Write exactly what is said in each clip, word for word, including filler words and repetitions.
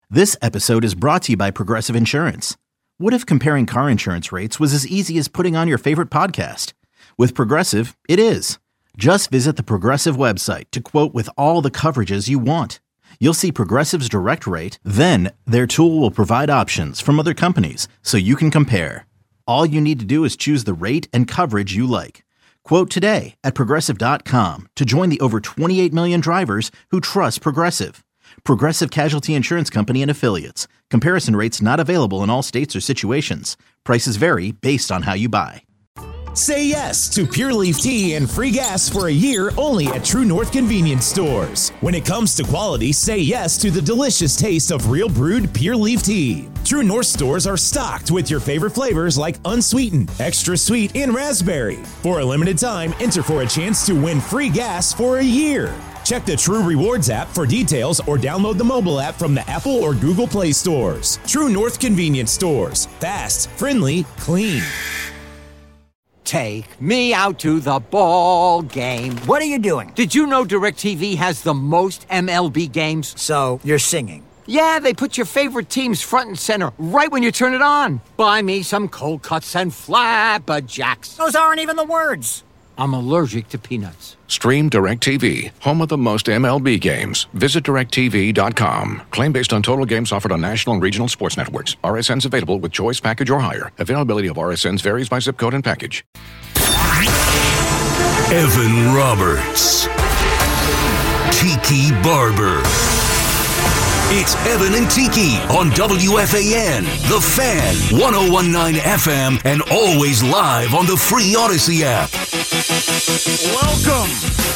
This episode is brought to you by Progressive Insurance. What if comparing car insurance rates was as easy as putting on your favorite podcast? With Progressive, it is. Just visit the Progressive website to quote with all the coverages you want. You'll see Progressive's direct rate, then their tool will provide options from other companies so you can compare. All you need to do is choose the rate and coverage you like. Quote today at Progressive dot com to join the over twenty-eight million drivers who trust Progressive. Progressive Casualty Insurance Company and Affiliates. Comparison rates not available in all states or situations. Prices vary based on how you buy. Say yes to Pure Leaf Tea and free gas for a year only at True North Convenience Stores. When it comes to quality, say yes to the delicious taste of real brewed Pure Leaf Tea. True North stores are stocked with your favorite flavors like unsweetened, extra sweet, and raspberry. For a limited time, enter for a chance to win free gas for a year. Check the True Rewards app for details or download the mobile app from the Apple or Google Play stores. True North Convenience Stores. Fast, friendly, clean. Take me out to the ball game. What are you doing? Did you know DirecTV has the most M L B games? So, you're singing? Yeah, they put your favorite teams front and center right when you turn it on. Buy me some cold cuts and flapjacks. Those aren't even the words. I'm allergic to peanuts. Stream DirecTV, home of the most M L B games. Visit direct T V dot com. Claim based on total games offered on national and regional sports networks. R S Ns available with choice package or higher. Availability of R S Ns varies by zip code and package. Evan Roberts. Tiki Barber. It's Evan and Tiki on W F A N, The Fan, one oh one point nine F M, and always live on the free Odyssey app. Welcome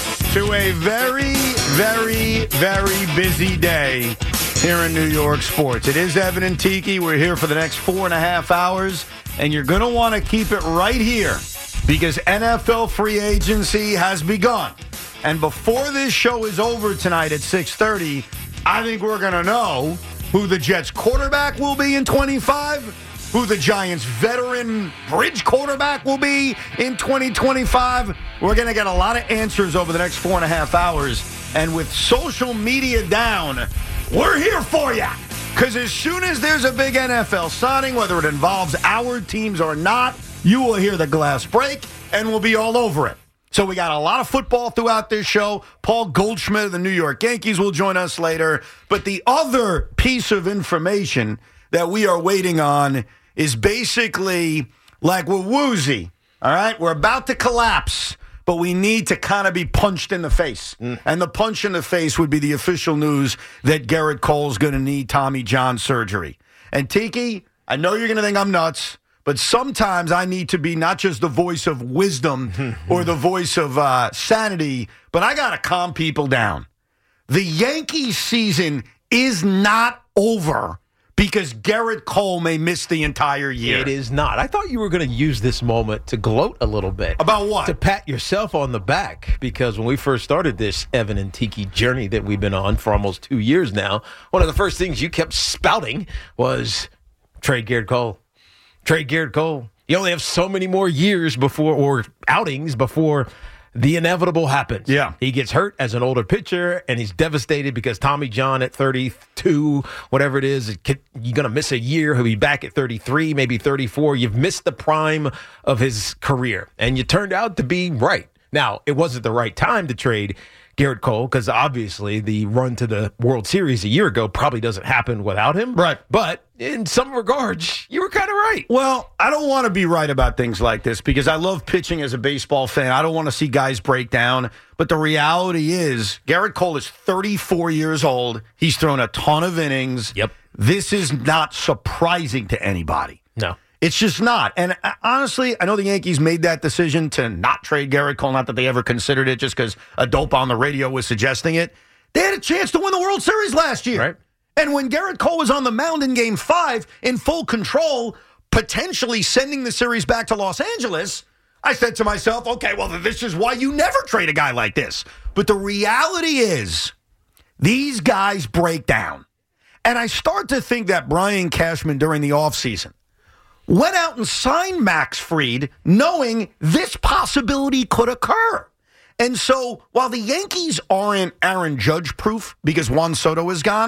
to a very, very, very busy day here in New York sports. It is Evan and Tiki. We're here for the next four and a half hours, and you're going to want to keep it right here because N F L free agency has begun. And before this show is over tonight at six thirty, I think we're going to know who the Jets quarterback will be in twenty-five, who the Giants veteran bridge quarterback will be in twenty twenty-five. We're going to get a lot of answers over the next four and a half hours. And with social media down, we're here for you. Because as soon as there's a big N F L signing, whether it involves our teams or not, you will hear the glass break and we'll be all over it. So we got a lot of football throughout this show. Paul Goldschmidt of the New York Yankees will join us later. But the other piece of information that we are waiting on is basically like we're woozy, all right? We're about to collapse, but we need to kind of be punched in the face. Mm. And the punch in the face would be the official news that Gerrit Cole's going to need Tommy John surgery. And Tiki, I know you're going to think I'm nuts, but sometimes I need to be not just the voice of wisdom or the voice of uh, sanity, but I got to calm people down. The Yankees season is not over because Gerrit Cole may miss the entire year. It is not. I thought you were going to use this moment to gloat a little bit. About what? To pat yourself on the back. Because when we first started this Evan and Tiki journey that we've been on for almost two years now, one of the first things you kept spouting was trade Gerrit Cole. Trade Gerrit Cole. You only have so many more years before, or outings before the inevitable happens. Yeah. He gets hurt as an older pitcher, and he's devastated because Tommy John at thirty-two, whatever it is, you're going to miss a year. He'll be back at thirty-three, maybe thirty-four. You've missed the prime of his career, and you turned out to be right. Now, it wasn't the right time to trade Gerrit Cole because obviously the run to the World Series a year ago probably doesn't happen without him. Right. But in some regards, you were kind of right. Well, I don't want to be right about things like this because I love pitching as a baseball fan. I don't want to see guys break down. But the reality is Gerrit Cole is thirty-four years old. He's thrown a ton of innings. Yep. This is not surprising to anybody. No. It's just not. And uh, honestly, I know the Yankees made that decision to not trade Gerrit Cole, not that they ever considered it just because a dope on the radio was suggesting it. They had a chance to win the World Series last year. Right. And when Gerrit Cole was on the mound in Game five in full control, potentially sending the series back to Los Angeles, I said to myself, okay, well, this is why you never trade a guy like this. But the reality is these guys break down. And I start to think that Brian Cashman during the offseason went out and signed Max Fried knowing this possibility could occur. And so while the Yankees aren't Aaron Judge proof because Juan Soto is gone,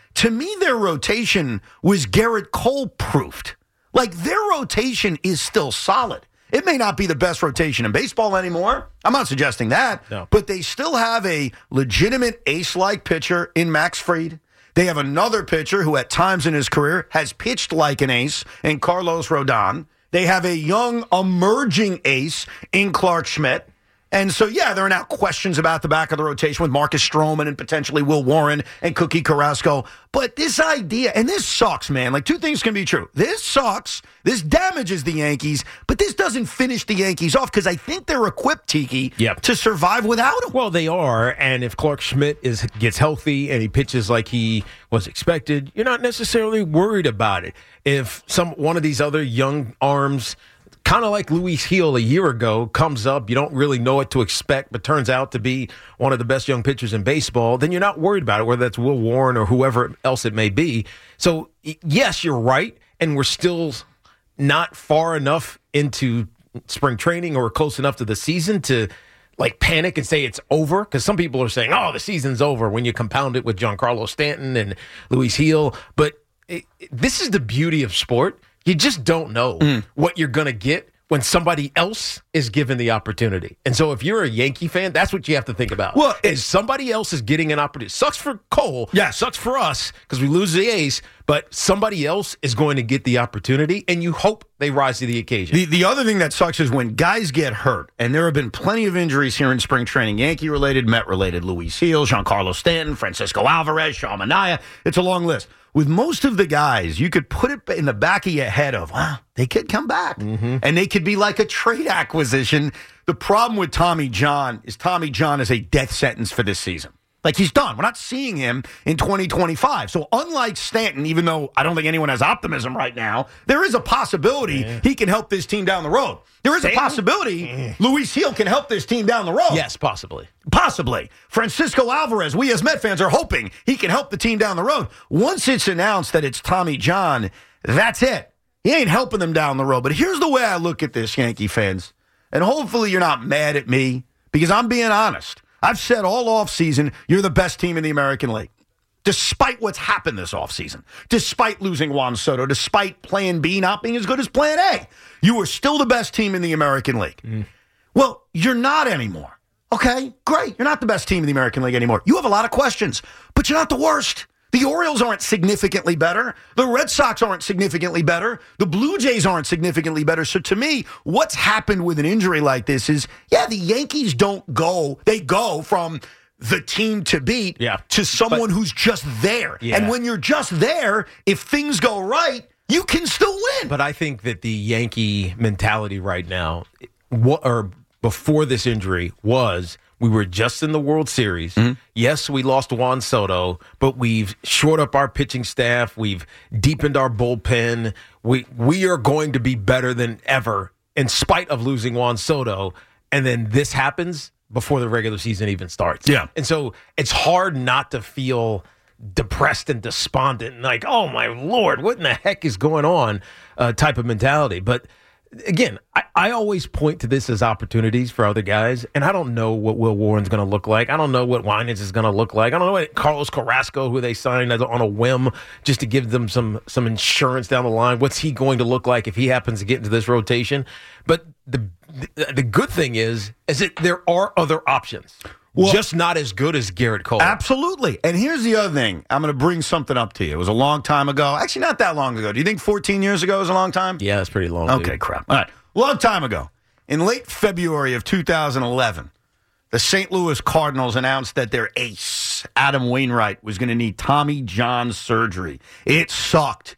to me, their rotation was Garrett Cole proofed. Like, their rotation is still solid. It may not be the best rotation in baseball anymore. I'm not suggesting that. No. But they still have a legitimate ace-like pitcher in Max Fried. They have another pitcher who at times in his career has pitched like an ace in Carlos Rodon. They have a young emerging ace in Clark Schmidt. And so, yeah, there are now questions about the back of the rotation with Marcus Stroman and potentially Will Warren and Cookie Carrasco. But this idea, and this sucks, man. Like, two things can be true. This sucks. This damages the Yankees. But this doesn't finish the Yankees off because I think they're equipped, Tiki, yep. to survive without him. Well, they are. And if Clark Schmidt is gets healthy and he pitches like he was expected, you're not necessarily worried about it. If some one of these other young arms, kind of like Luis Gil a year ago, comes up, you don't really know what to expect, but turns out to be one of the best young pitchers in baseball, then you're not worried about it, whether that's Will Warren or whoever else it may be. So, yes, you're right, and we're still not far enough into spring training or close enough to the season to, like, panic and say it's over, because some people are saying, oh, the season's over when you compound it with Giancarlo Stanton and Luis Gil. But it, it, this is the beauty of sport. You just don't know mm. what you're going to get when somebody else is given the opportunity. And so if you're a Yankee fan, that's what you have to think about. Well, is somebody else is getting an opportunity. Sucks for Cole. Yeah. Sucks for us because we lose the ace, but somebody else is going to get the opportunity, and you hope they rise to the occasion. The, the other thing that sucks is when guys get hurt, and there have been plenty of injuries here in spring training, Yankee-related, Met-related, Luis Gil, Giancarlo Stanton, Francisco Alvarez, Sean Manaea. It's a long list. With most of the guys, you could put it in the back of your head of, wow, they could come back. Mm-hmm. And they could be like a trade acquisition. The problem with Tommy John is Tommy John is a death sentence for this season. Like, he's done. We're not seeing him in twenty twenty-five. So unlike Stanton, even though I don't think anyone has optimism right now, there is a possibility yeah. he can help this team down the road. There is Stanton? a possibility mm. Luis Gil can help this team down the road. Yes, possibly. Possibly. Francisco Alvarez, we as Met fans are hoping he can help the team down the road. Once it's announced that it's Tommy John, that's it. He ain't helping them down the road. But here's the way I look at this, Yankee fans. And hopefully you're not mad at me, because I'm being honest. I've said all offseason, you're the best team in the American League. Despite what's happened this offseason, despite losing Juan Soto, despite Plan B not being as good as Plan A, you are still the best team in the American League. Mm. Well, you're not anymore. Okay, great. You're not the best team in the American League anymore. You have a lot of questions, but you're not the worst. The Orioles aren't significantly better. The Red Sox aren't significantly better. The Blue Jays aren't significantly better. So to me, what's happened with an injury like this is, yeah, the Yankees don't go. They go from the team to beat yeah. to someone but, who's just there. Yeah. And when you're just there, if things go right, you can still win. But I think that the Yankee mentality right now, what, or before this injury, was we were just in the World Series. Mm-hmm. Yes, we lost Juan Soto, but we've shored up our pitching staff. We've deepened our bullpen. We we are going to be better than ever in spite of losing Juan Soto. And then this happens before the regular season even starts. Yeah. And so it's hard not to feel depressed and despondent and like, oh, my Lord, what in the heck is going on uh, type of mentality. But again, I, I always point to this as opportunities for other guys, and I don't know what Will Warren's going to look like. I don't know what Winans is going to look like. I don't know what Carlos Carrasco, who they signed as, on a whim just to give them some some insurance down the line. What's he going to look like if he happens to get into this rotation? But the the, the good thing is, is that there are other options. Well, just not as good as Garrett Cole. Absolutely. And here's the other thing. I'm going to bring something up to you. It was a long time ago. Actually, not that long ago. Do you think fourteen years ago was a long time? Yeah, it's pretty long. Okay, dude. crap. All right. Long time ago. In late February of two thousand eleven, the Saint Louis Cardinals announced that their ace, Adam Wainwright, was going to need Tommy John surgery. It sucked.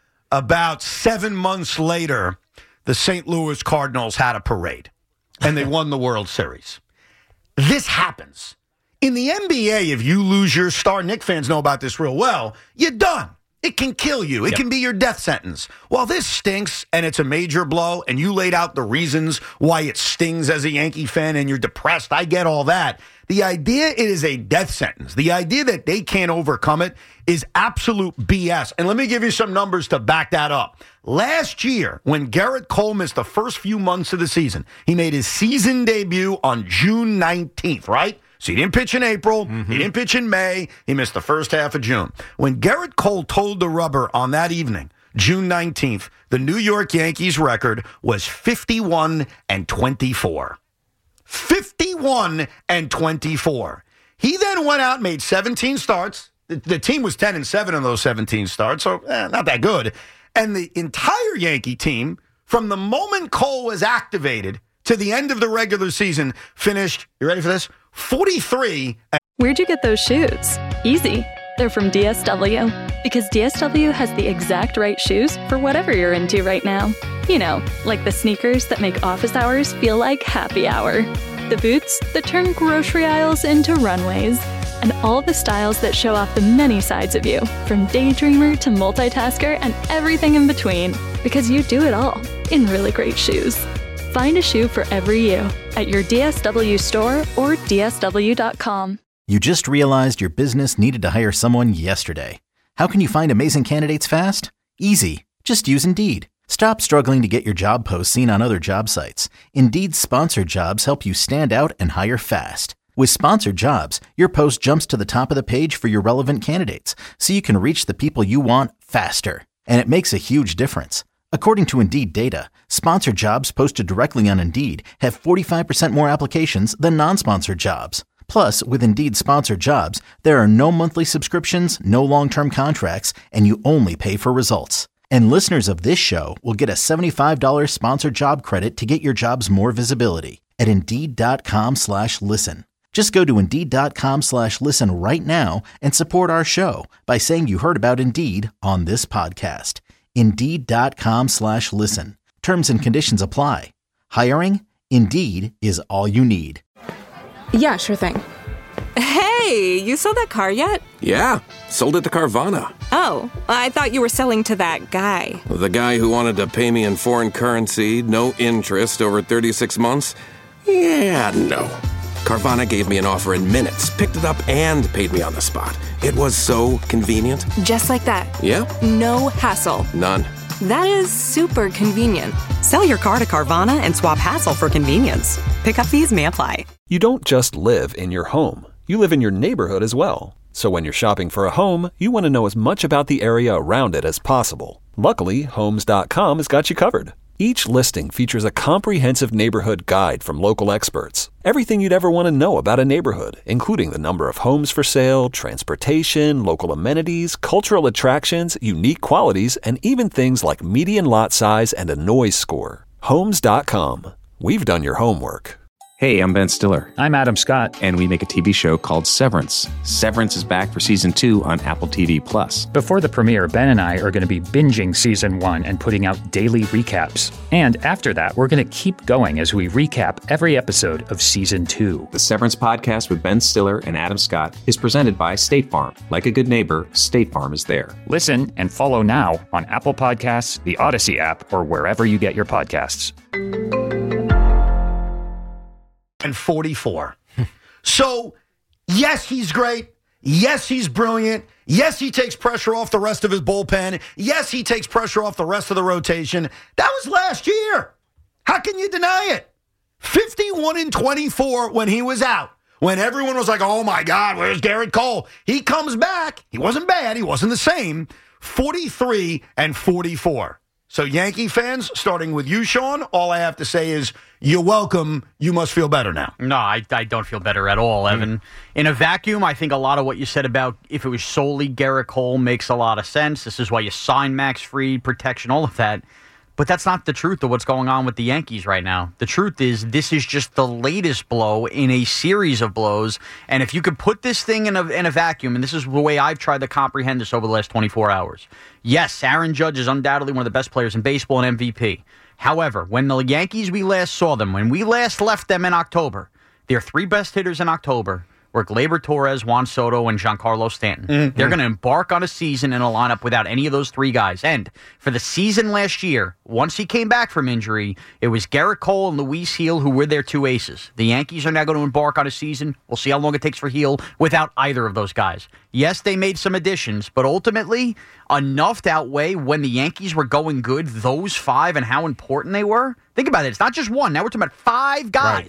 About seven months later, the Saint Louis Cardinals had a parade, and they won the World Series. This happens. In the N B A, if you lose your star, Knicks fans know about this real well, you're done. It can kill you. It yep. can be your death sentence. Well, this stinks, and it's a major blow, and you laid out the reasons why it stings as a Yankee fan, and you're depressed. I get all that. The idea it is a death sentence, the idea that they can't overcome it is absolute B S. And let me give you some numbers to back that up. Last year, when Garrett Cole missed the first few months of the season, he made his season debut on June nineteenth, right? So he didn't pitch in April. Mm-hmm. He didn't pitch in May. He missed the first half of June. When Gerrit Cole told the rubber on that evening, June nineteenth, the New York Yankees record was fifty-one and twenty-four. fifty-one and twenty-four. He then went out and made seventeen starts. The, the team was ten and seven in those seventeen starts, so eh, not that good. And the entire Yankee team, from the moment Cole was activated to the end of the regular season, finished, you ready for this? forty-three. Where'd you get those shoes? Easy. They're from D S W. Because D S W has the exact right shoes for whatever you're into right now. You know, like the sneakers that make office hours feel like happy hour. The boots that turn grocery aisles into runways. And all the styles that show off the many sides of you, from daydreamer to multitasker and everything in between. Because you do it all in really great shoes. Find a shoe for every you at your D S W store or D S W dot com. You just realized your business needed to hire someone yesterday. How can you find amazing candidates fast? Easy. Just use Indeed. Stop struggling to get your job posts seen on other job sites. Indeed's sponsored jobs help you stand out and hire fast. With sponsored jobs, your post jumps to the top of the page for your relevant candidates, so you can reach the people you want faster. And it makes a huge difference. According to Indeed data, sponsored jobs posted directly on Indeed have forty-five percent more applications than non-sponsored jobs. Plus, with Indeed sponsored jobs, there are no monthly subscriptions, no long-term contracts, and you only pay for results. And listeners of this show will get a seventy-five dollars sponsored job credit to get your jobs more visibility at Indeed.com slash listen. Just go to Indeed.com slash listen right now and support our show by saying you heard about Indeed on this podcast. Indeed.com slash listen. Terms and conditions apply. Hiring? Indeed is all you need. Yeah, sure thing. Hey, you sold that car yet? Yeah, sold it to Carvana. Oh, I thought you were selling to that guy. The guy who wanted to pay me in foreign currency, no interest, over thirty-six months? Yeah, no. Carvana gave me an offer in minutes, picked it up, and paid me on the spot. It was so convenient. Just like that. Yeah. No hassle. None. That is super convenient. Sell your car to Carvana and swap hassle for convenience. Pickup fees may apply. You don't just live in your home. You live in your neighborhood as well. So when you're shopping for a home, you want to know as much about the area around it as possible. Luckily, Homes dot com has got you covered. Each listing features a comprehensive neighborhood guide from local experts. Everything you'd ever want to know about a neighborhood, including the number of homes for sale, transportation, local amenities, cultural attractions, unique qualities, and even things like median lot size and a noise score. Homes dot com. We've done your homework. Hey, I'm Ben Stiller. I'm Adam Scott. And we make a T V show called Severance. Severance is back for season two on Apple T V Plus. Before the premiere, Ben and I are going to be binging season one and putting out daily recaps. And after that, we're going to keep going as we recap every episode of season two. The Severance podcast with Ben Stiller and Adam Scott is presented by State Farm. Like a good neighbor, State Farm is there. Listen and follow now on Apple Podcasts, the Odyssey app, or wherever you get your podcasts. And forty-four. So, yes, he's great. Yes, he's brilliant. Yes, he takes pressure off the rest of his bullpen. Yes, he takes pressure off the rest of the rotation. That was last year. How can you deny it? fifty-one and twenty-four when he was out. When everyone was like, oh, my God, where's Gerrit Cole? He comes back. He wasn't bad. He wasn't the same. forty-three and forty-four. So, Yankee fans, starting with you, Sean, all I have to say is, you're welcome. You must feel better now. No, I, I don't feel better at all, Evan. Mm. In a vacuum, I think a lot of what you said about if it was solely Gerrit Cole makes a lot of sense. This is why you sign Max Fried, protection, all of that. But that's not the truth of what's going on with the Yankees right now. The truth is this is just the latest blow in a series of blows. And if you could put this thing in a, in a vacuum, and this is the way I've tried to comprehend this over the last twenty-four hours. Yes, Aaron Judge is undoubtedly one of the best players in baseball and M V P. However, when the Yankees, we last saw them, when we last left them in October, their three best hitters in October were Gleyber Torres, Juan Soto, and Giancarlo Stanton. Mm-hmm. They're going to embark on a season in a lineup without any of those three guys. And for the season last year, once he came back from injury, it was Gerrit Cole and Luis Gil who were their two aces. The Yankees are now going to embark on a season. We'll see how long it takes for Gil without either of those guys. Yes, they made some additions, but ultimately enough to outweigh when the Yankees were going good, those five and how important they were. Think about it. It's not just one. Now we're talking about five guys. Right.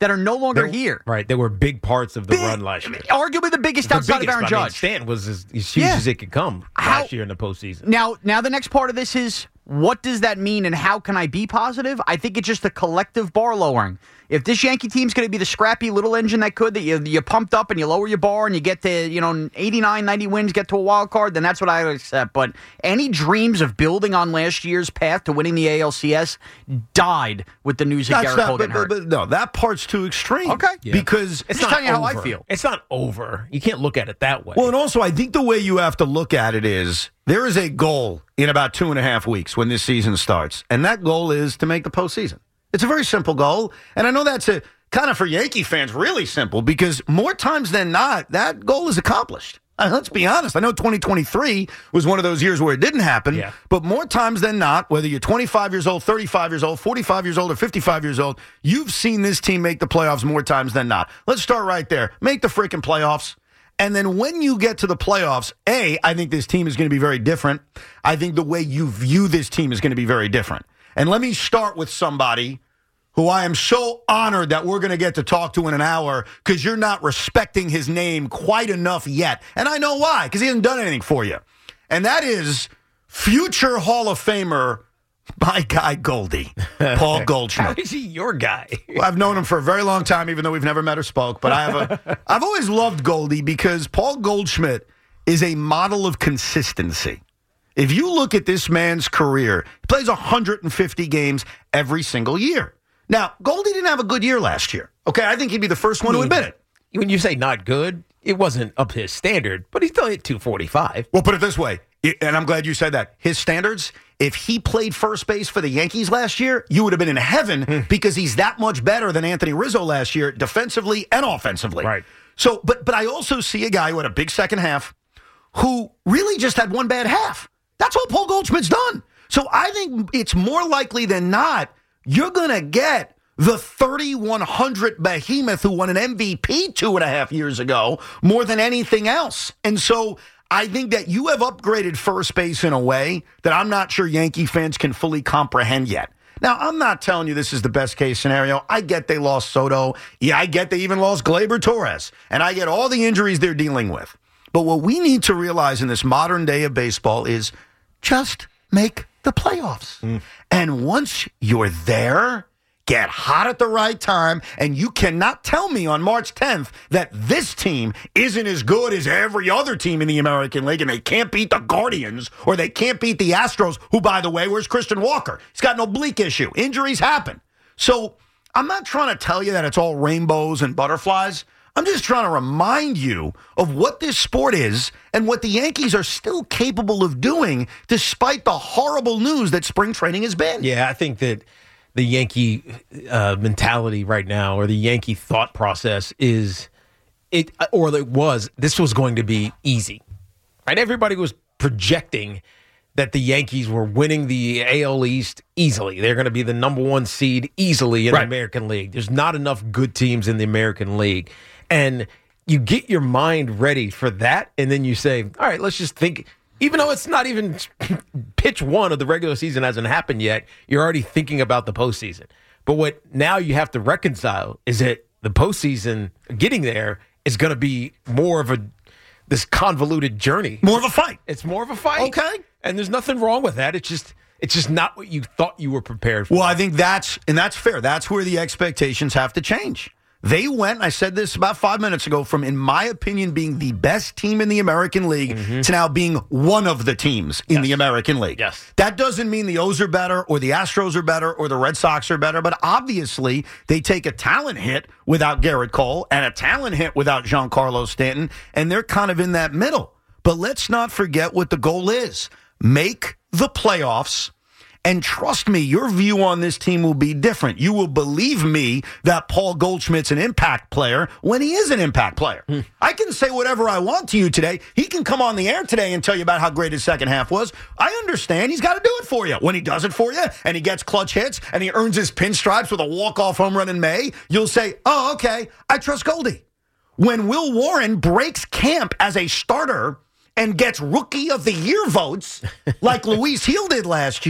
that are no longer They're- here. Right. They were big parts of the run last year. Arguably the biggest The outside biggest, of Aaron I mean, Judge. Stanton was as, as huge Yeah. as it could come last year in the postseason. Now, now the next part of this is, what does that mean and how can I be positive? I think it's just a collective bar lowering. If this Yankee team's going to be the scrappy little engine that could, that you, you pumped up and you lower your bar and you get to, you know, eighty-nine, ninety wins, get to a wild card, then that's what I would accept. But any dreams of building on last year's path to winning the A L C S died with the news of That's Garrett not, Cole but, getting hurt. but, but no, that part's too extreme. Okay. Yeah. Because It's Just not telling you how I over. feel. It's not over. You can't look at it that way. Well, and also, I think the way you have to look at it is there is a goal in about two and a half weeks when this season starts, and that goal is to make the postseason. It's a very simple goal, and I know that's a kind of for Yankee fans really simple because more times than not, that goal is accomplished. Uh, let's be honest. I know twenty twenty-three was one of those years where it didn't happen, Yeah. but more times than not, whether you're twenty-five years old, thirty-five years old, forty-five years old, or fifty-five years old, you've seen this team make the playoffs more times than not. Let's start right there. Make the freaking playoffs. And then when you get to the playoffs, A, I think this team is going to be very different. I think the way you view this team is going to be very different. And let me start with somebody who I am so honored that we're going to get to talk to in an hour because you're not respecting his name quite enough yet. And I know why, because he hasn't done anything for you. And that is future Hall of Famer, my guy Goldie, Paul Goldschmidt. How is he your guy? Well, I've known him for a very long time, even though we've never met or spoke. But I have a, I've always loved Goldie because Paul Goldschmidt is a model of consistency. If you look at this man's career, he plays one hundred fifty games every single year. Now, Goldie didn't have a good year last year. Okay, I think he'd be the first one to admit it. When you say not good, it wasn't up to his standard, but he still hit two forty-five. Well, put it this way, and I'm glad you said that. His standards, if he played first base for the Yankees last year, you would have been in heaven because he's that much better than Anthony Rizzo last year, defensively and offensively. Right. So, but but I also see a guy who had a big second half who really just had one bad half. That's all Paul Goldschmidt's done. So I think it's more likely than not you're going to get the thirty-one hundred behemoth who won an M V P two and a half years ago more than anything else. And so I think that you have upgraded first base in a way that I'm not sure Yankee fans can fully comprehend yet. Now, I'm not telling you this is the best case scenario. I get they lost Soto. Yeah, I get they even lost Gleyber Torres. And I get all the injuries they're dealing with. But what we need to realize in this modern day of baseball is just make the playoffs. Mm. And once you're there, get hot at the right time, and you cannot tell me on March tenth that this team isn't as good as every other team in the American League, and they can't beat the Guardians, or they can't beat the Astros, who, by the way, where's Christian Walker? He's got an oblique issue. Injuries happen. So I'm not trying to tell you that it's all rainbows and butterflies. I'm just trying to remind you of what this sport is and what the Yankees are still capable of doing despite the horrible news that spring training has been. Yeah, I think that the Yankee uh, mentality right now, or the Yankee thought process is, it or it was, this was going to be easy. Right? Everybody was projecting that the Yankees were winning the A L East easily. They're going to be the number one seed easily in right. the American League. There's not enough good teams in the American League. And you get your mind ready for that, and then you say, all right, let's just think. Even though it's not even pitch one of the regular season hasn't happened yet, you're already thinking about the postseason. But what now you have to reconcile is that the postseason, getting there, is going to be more of a this convoluted journey. More of a fight. It's more of a fight. Okay. And there's nothing wrong with that. It's just it's just not what you thought you were prepared for. Well, I think that's, and that's fair. That's where the expectations have to change. They went, I said this about five minutes ago, from, in my opinion, being the best team in the American League mm-hmm. to now being one of the teams in yes. the American League. Yes. That doesn't mean the O's are better or the Astros are better or the Red Sox are better, but obviously they take a talent hit without Garrett Cole and a talent hit without Giancarlo Stanton, and they're kind of in that middle. But let's not forget what the goal is. Make the playoffs. And trust me, your view on this team will be different. You will believe me that Paul Goldschmidt's an impact player when he is an impact player. Mm. I can say whatever I want to you today. He can come on the air today and tell you about how great his second half was. I understand he's got to do it for you. When he does it for you and he gets clutch hits and he earns his pinstripes with a walk-off home run in May, you'll say, oh, okay, I trust Goldie. When Will Warren breaks camp as a starter and gets Rookie of the Year votes like Luis Gil did last year,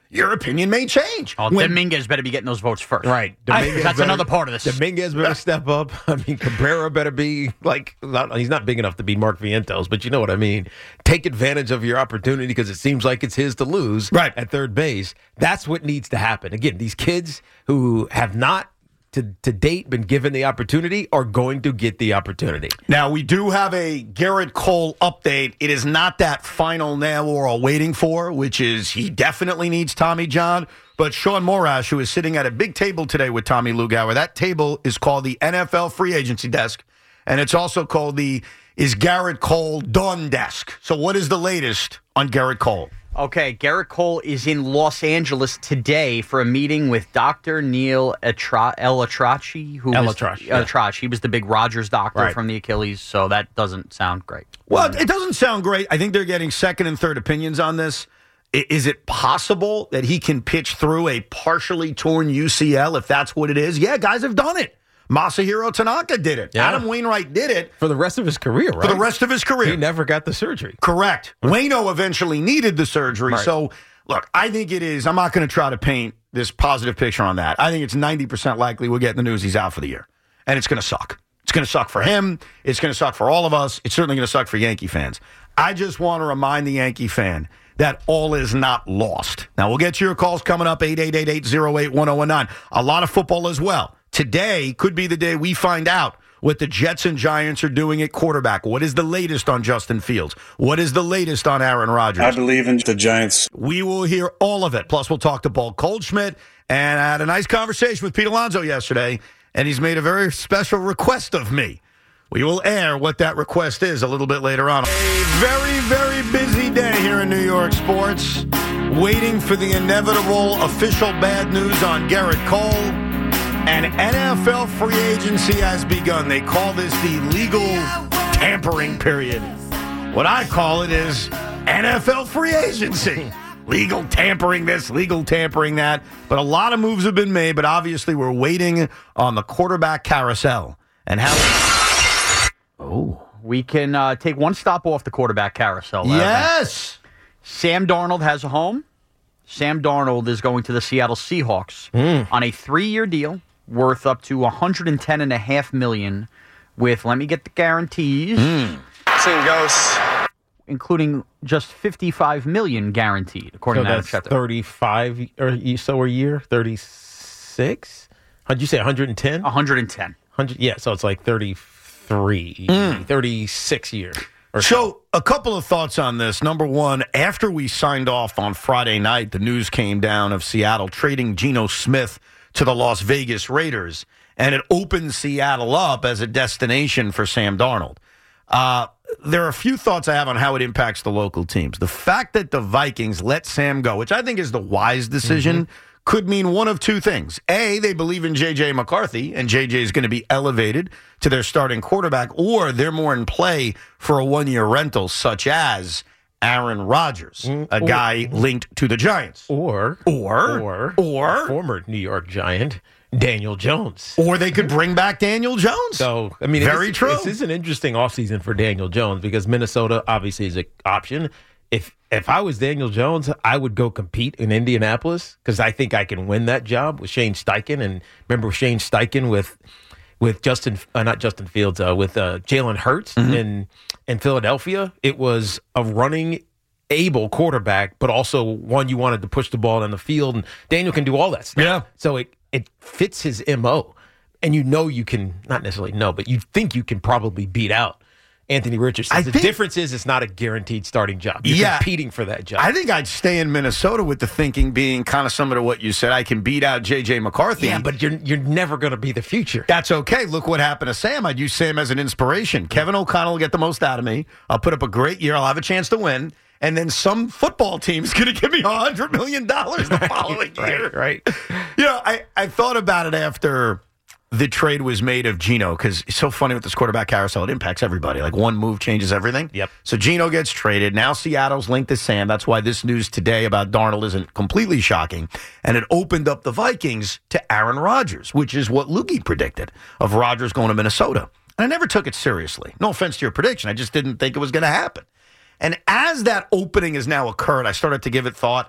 your opinion may change. Oh, When- Dominguez better be getting those votes first. Right. I- Dominguez that's better- another part of this. Dominguez better step up. I mean, Cabrera better be like, not, he's not big enough to be Mark Vientos, but you know what I mean. Take advantage of your opportunity because it seems like it's his to lose right. at third base. That's what needs to happen. Again, these kids who have not to, to date been given the opportunity are going to get the opportunity. Now, we do have a Garrett Cole update. It is not that final nail we're all waiting for, which is he definitely needs Tommy John. But Sean Morash, who is sitting at a big table today with Tommy Lugauer, that table is called the N F L Free Agency Desk, and it's also called the Is Garrett Cole Done Desk. So what is the latest on Garrett Cole? Okay, Garrett Cole is in Los Angeles today for a meeting with Doctor Neil Atra- El Atrachi. Who El was- Atrachi, yeah. Atrachi. He was the big Rogers doctor Right. from the Achilles, so that doesn't sound great. Well, it doesn't sound great. I think they're getting second and third opinions on this. I- Is it possible that he can pitch through a partially torn U C L if that's what it is? Yeah, guys have done it. Masahiro Tanaka did it. Yeah. Adam Wainwright did it. For the rest of his career, right? For the rest of his career. He never got the surgery. Correct. Waino eventually needed the surgery. Right. So, look, I think it is. I'm not going to try to paint this positive picture on that. I think it's ninety percent likely we'll get in the news he's out for the year. And it's going to suck. It's going to suck for him. It's going to suck for all of us. It's certainly going to suck for Yankee fans. I just want to remind the Yankee fan that all is not lost. Now, we'll get to your calls coming up, eight eight eight, eight oh eight, one oh one nine. A lot of football as well. Today could be the day we find out what the Jets and Giants are doing at quarterback. What is the latest on Justin Fields? What is the latest on Aaron Rodgers? I believe in the Giants. We will hear all of it. Plus, we'll talk to Paul Goldschmidt. And I had a nice conversation with Pete Alonso yesterday, and he's made a very special request of me. We will air what that request is a little bit later on. A very, very busy day here in New York sports. Waiting for the inevitable official bad news on Garrett Cole. And N F L free agency has begun. They call this the legal tampering period. What I call it is N F L free agency. Legal tampering this, legal tampering that. But a lot of moves have been made, but obviously we're waiting on the quarterback carousel. And how... Oh. We can uh, take one stop off the quarterback carousel. Yes! Sam Darnold has a home. Sam Darnold is going to the Seattle Seahawks Mm. on a three-year deal worth up to one hundred ten point five million dollars with, let me get the guarantees. Mm. Same ghosts. Including just fifty-five million dollars guaranteed, according So to Adam that's Schefter. thirty-five or so a year, thirty-six? How'd you say, one hundred ten? one hundred ten. one hundred, yeah, so it's like thirty-three, Mm. thirty-six years. Or So, a couple of thoughts on this. Number one, after we signed off on Friday night, the news came down of Seattle trading Geno Smith to the Las Vegas Raiders, and it opened Seattle up as a destination for Sam Darnold. Uh, there are a few thoughts I have on how it impacts the local teams. The fact that the Vikings let Sam go, which I think is the wise decision, mm-hmm. could mean one of two things. A, they believe in J J McCarthy, and J J is going to be elevated to their starting quarterback, or they're more in play for a one-year rental, such as Aaron Rodgers, a or, guy linked to the Giants. Or, or, or, or, former New York Giant, Daniel Jones. Or they could bring back Daniel Jones. So, I mean, very it's, true. This is an interesting offseason for Daniel Jones because Minnesota obviously is an option. If if I was Daniel Jones, I would go compete in Indianapolis because I think I can win that job with Shane Steichen. And remember Shane Steichen with with Justin, uh, not Justin Fields, uh, with uh, Jalen Hurts mm-hmm. in in Philadelphia. It was a running, able quarterback, but also one you wanted to push the ball down the field. And Daniel can do all that stuff. Yeah. So it it fits his M O. And you know you can, not necessarily know, but you think you can probably beat out Anthony Richardson. I the think, difference is it's not a guaranteed starting job. You're yeah, competing for that job. I think I'd stay in Minnesota with the thinking being kind of similar to what you said. I can beat out J J McCarthy. Yeah, but you're you're never going to be the future. That's okay. Look what happened to Sam. I'd use Sam as an inspiration. Kevin O'Connell will get the most out of me. I'll put up a great year. I'll have a chance to win. And then some football team's going to give me one hundred million dollars the following right, year. Right. You know, I, I thought about it after the trade was made of Geno, because it's so funny with this quarterback carousel. It impacts everybody. Like one move changes everything. Yep. So Geno gets traded. Now Seattle's linked to Sam. That's why this news today about Darnold isn't completely shocking. And it opened up the Vikings to Aaron Rodgers, which is what Loogie predicted of Rodgers going to Minnesota. And I never took it seriously. No offense to your prediction. I just didn't think it was going to happen. And as that opening has now occurred, I started to give it thought.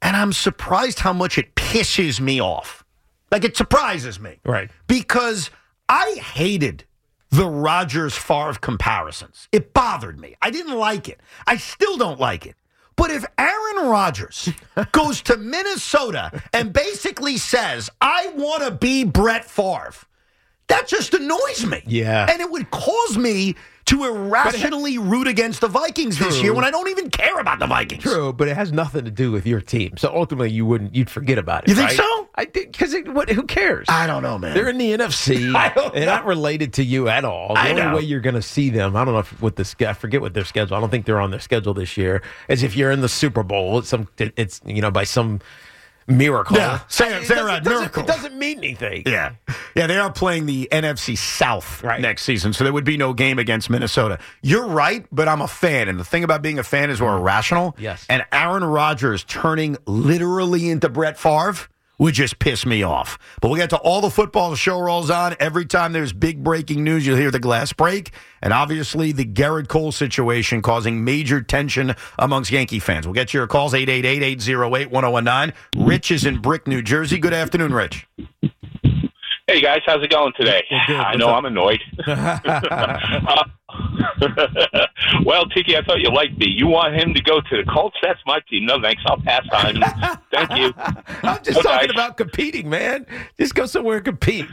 and I'm surprised how much it pisses me off. Like, it surprises me. Right. Because I hated the Rodgers-Favre comparisons. It bothered me. I didn't like it. I still don't like it. But if Aaron Rodgers goes to Minnesota and basically says, I want to be Brett Favre, that just annoys me. Yeah. And it would cause me to irrationally root against the Vikings this True. year when I don't even care about the Vikings. True, but it has nothing to do with your team. So ultimately, you wouldn't, you'd forget about it. You think right? so? I think because what? Who cares? I don't know, man. They're in the N F C. They're not related to you at all. The I only know. way you're going to see them, I don't know if with the sch- I forget what their schedule. I don't think they're on their schedule this year. As if you're in the Super Bowl. It's some. It's you know by some miracle. Yeah, Sarah, It Sarah, doesn't- it doesn't- miracle. It doesn't mean anything. Yeah. Yeah, they are playing the N F C South Right. next season, so there would be no game against Minnesota. You're right, but I'm a fan, and the thing about being a fan is we're irrational. Yes. And Aaron Rodgers turning literally into Brett Favre would just piss me off. But we'll get to all the football. The show rolls on. Every time there's big breaking news, you'll hear the glass break. And obviously, the Garrett Cole situation causing major tension amongst Yankee fans. We'll get to your calls, eight eight eight, eight oh eight, one oh one nine. Rich is in Brick, New Jersey. Good afternoon, Rich. Hey guys, how's it going today? good. I What's know up? I'm annoyed. Uh, well, Tiki, I thought you liked me. You want him to go to the Colts? That's my team. No thanks. I'll pass on him. Thank you. I'm just Okay. talking about competing, man. Just go somewhere and compete.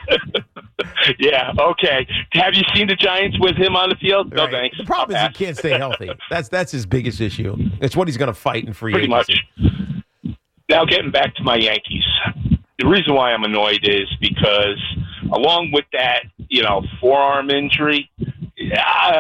Yeah, okay. Have you seen the Giants with him on the field? No Right. thanks. The problem I'll is he can't stay healthy. That's that's his biggest issue. It's what he's going to fight in free Pretty agency. much. Now, getting back to my Yankees. The reason why I'm annoyed is because along with that, you know, forearm injury, uh,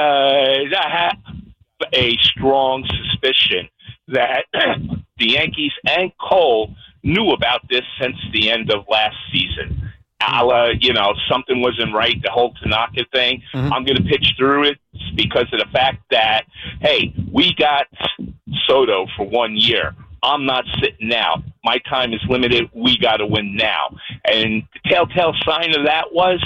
I have a strong suspicion that the Yankees and Cole knew about this since the end of last season. A la, you know, something wasn't right, the whole Tanaka thing. Mm-hmm. I'm going to pitch through it because of the fact that, hey, we got Soto for one year. I'm not sitting now. My time is limited. We got to win now. And the telltale sign of that was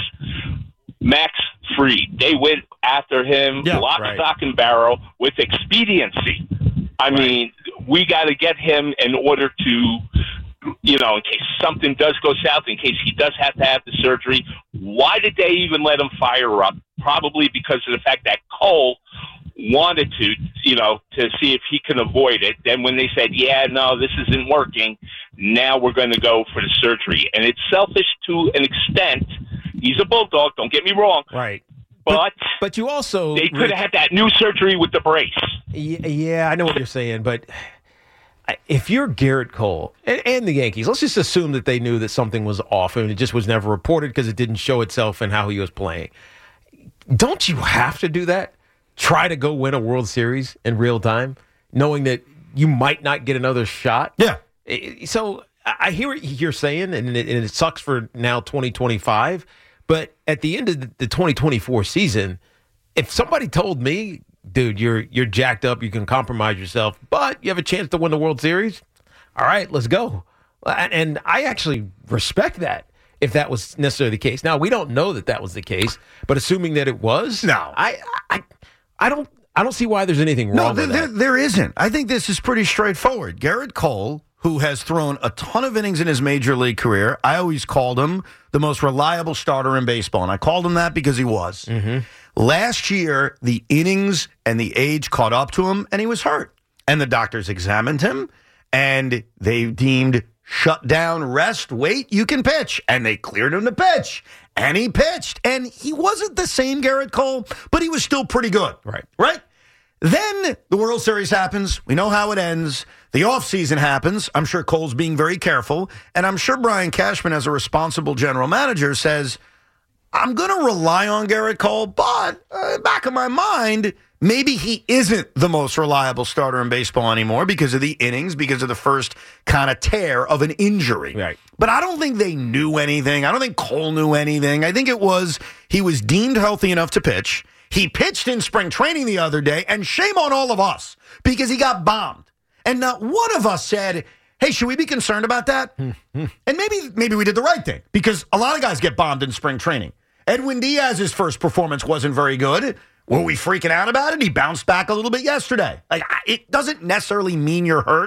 Max Fried. They went after him, Yeah, lock, right. stock, and barrel with expediency. I mean, we got to get him in order to, you know, in case something does go south, in case he does have to have the surgery. Why did they even let him fire up? Probably because of the fact that Cole wanted to, you know, to see if he can avoid it. Then when they said, yeah, no, this isn't working, now we're going to go for the surgery. And it's selfish to an extent. He's a bulldog, don't get me wrong. Right. But, But you also they could have had that new surgery with the brace. Yeah, yeah, I know what you're saying, but I- if you're Garrett Cole and, and the Yankees, let's just assume that they knew that something was off and it just was never reported because it didn't show itself in how he was playing. Don't you have to do that? Try to go win a World Series in real time, knowing that you might not get another shot? Yeah. I- So I I hear what you're saying, and it, and it sucks for now twenty twenty-five, but at the end of the- the twenty twenty-four season, if somebody told me, dude, you're you're jacked up, you can compromise yourself, but you have a chance to win the World Series, all right, let's go. And, and I actually respect that if that was necessarily the case. Now, we don't know that that was the case, but assuming that it was, No. I I, I don't I don't see why there's anything wrong No, with there, there, that. there isn't. I think this is pretty straightforward. Garrett Cole, who has thrown a ton of innings in his major league career, I always called him the most reliable starter in baseball, and I called him that because he was. Mm-hmm. Last year, the innings and the age caught up to him, and he was hurt. And the doctors examined him, and they deemed shut down, rest, wait, you can pitch. And they cleared him to pitch. And he pitched. And he wasn't the same Garrett Cole, but he was still pretty good. Right. Right? Then the World Series happens. We know how it ends. The offseason happens. I'm sure Cole's being very careful. And I'm sure Brian Cashman, as a responsible general manager, says, I'm going to rely on Garrett Cole, but uh, back of my mind, maybe he isn't the most reliable starter in baseball anymore because of the innings, because of the first kind of tear of an injury. Right. But I don't think they knew anything. I don't think Cole knew anything. I think it was he was deemed healthy enough to pitch. He pitched in spring training the other day, and shame on all of us because he got bombed. And not one of us said, hey, should we be concerned about that? And maybe maybe we did the right thing because a lot of guys get bombed in spring training. Edwin Diaz's first performance wasn't very good. Were we freaking out about it? He bounced back a little bit yesterday. Like, I- it doesn't necessarily mean you're hurt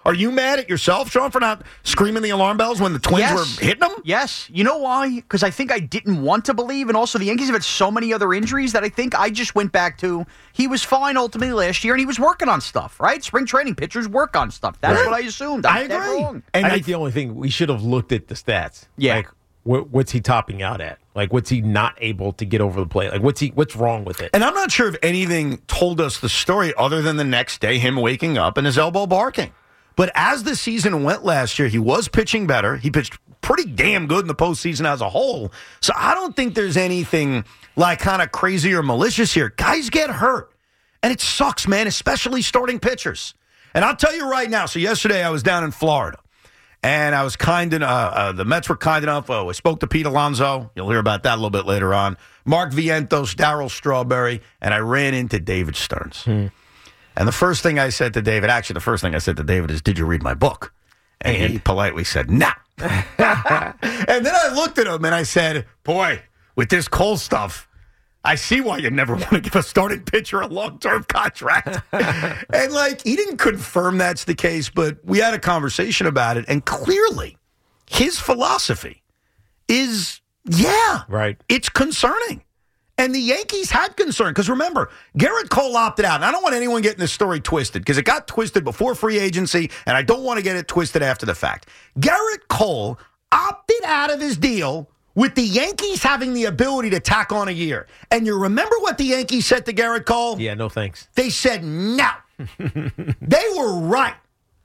Are you mad at yourself, Sean, for not screaming the alarm bells when the Twins Yes. were hitting them? Yes. You know why? Because I think I didn't want to believe, and also the Yankees have had so many other injuries that I think I just went back to he was fine ultimately last year, and he was working on stuff, right? Spring training pitchers work on stuff. That's Right. what I assumed. I I'm dead agree. wrong. And I think the only thing, we should have looked at the stats. Yeah. Like, what, what's he topping out at? Like, what's he not able to get over the plate? Like, what's he? What's wrong with it? And I'm not sure if anything told us the story other than the next day, him waking up and his elbow barking. But as the season went last year, he was pitching better. He pitched pretty damn good in the postseason as a whole. So I don't think there's anything like kind of crazy or malicious here. Guys get hurt. And it sucks, man, especially starting pitchers. And I'll tell you right now. So yesterday I was down in Florida. And I was kind enough, uh, uh, the Mets were kind enough. Oh, I spoke to Pete Alonso. You'll hear about that a little bit later on. Mark Vientos, Darryl Strawberry, and I ran into David Stearns. Hmm. And the first thing I said to David, actually the first thing I said to David is, did you read my book? And, and? he politely said, nah. And then I looked at him and I said, boy, with this Cole stuff, I see why you never want to give a starting pitcher a long-term contract. And, like, he didn't confirm that's the case, but we had a conversation about it. And clearly, his philosophy is, yeah, right. It's concerning. And the Yankees had concern. Because remember, Garrett Cole opted out. And I don't want anyone getting this story twisted because it got twisted before free agency, and I don't want to get it twisted after the fact. Garrett Cole opted out of his deal with the Yankees having the ability to tack on a year. And you remember what the Yankees said to Garrett Cole? Yeah, no thanks. They said no. They were right.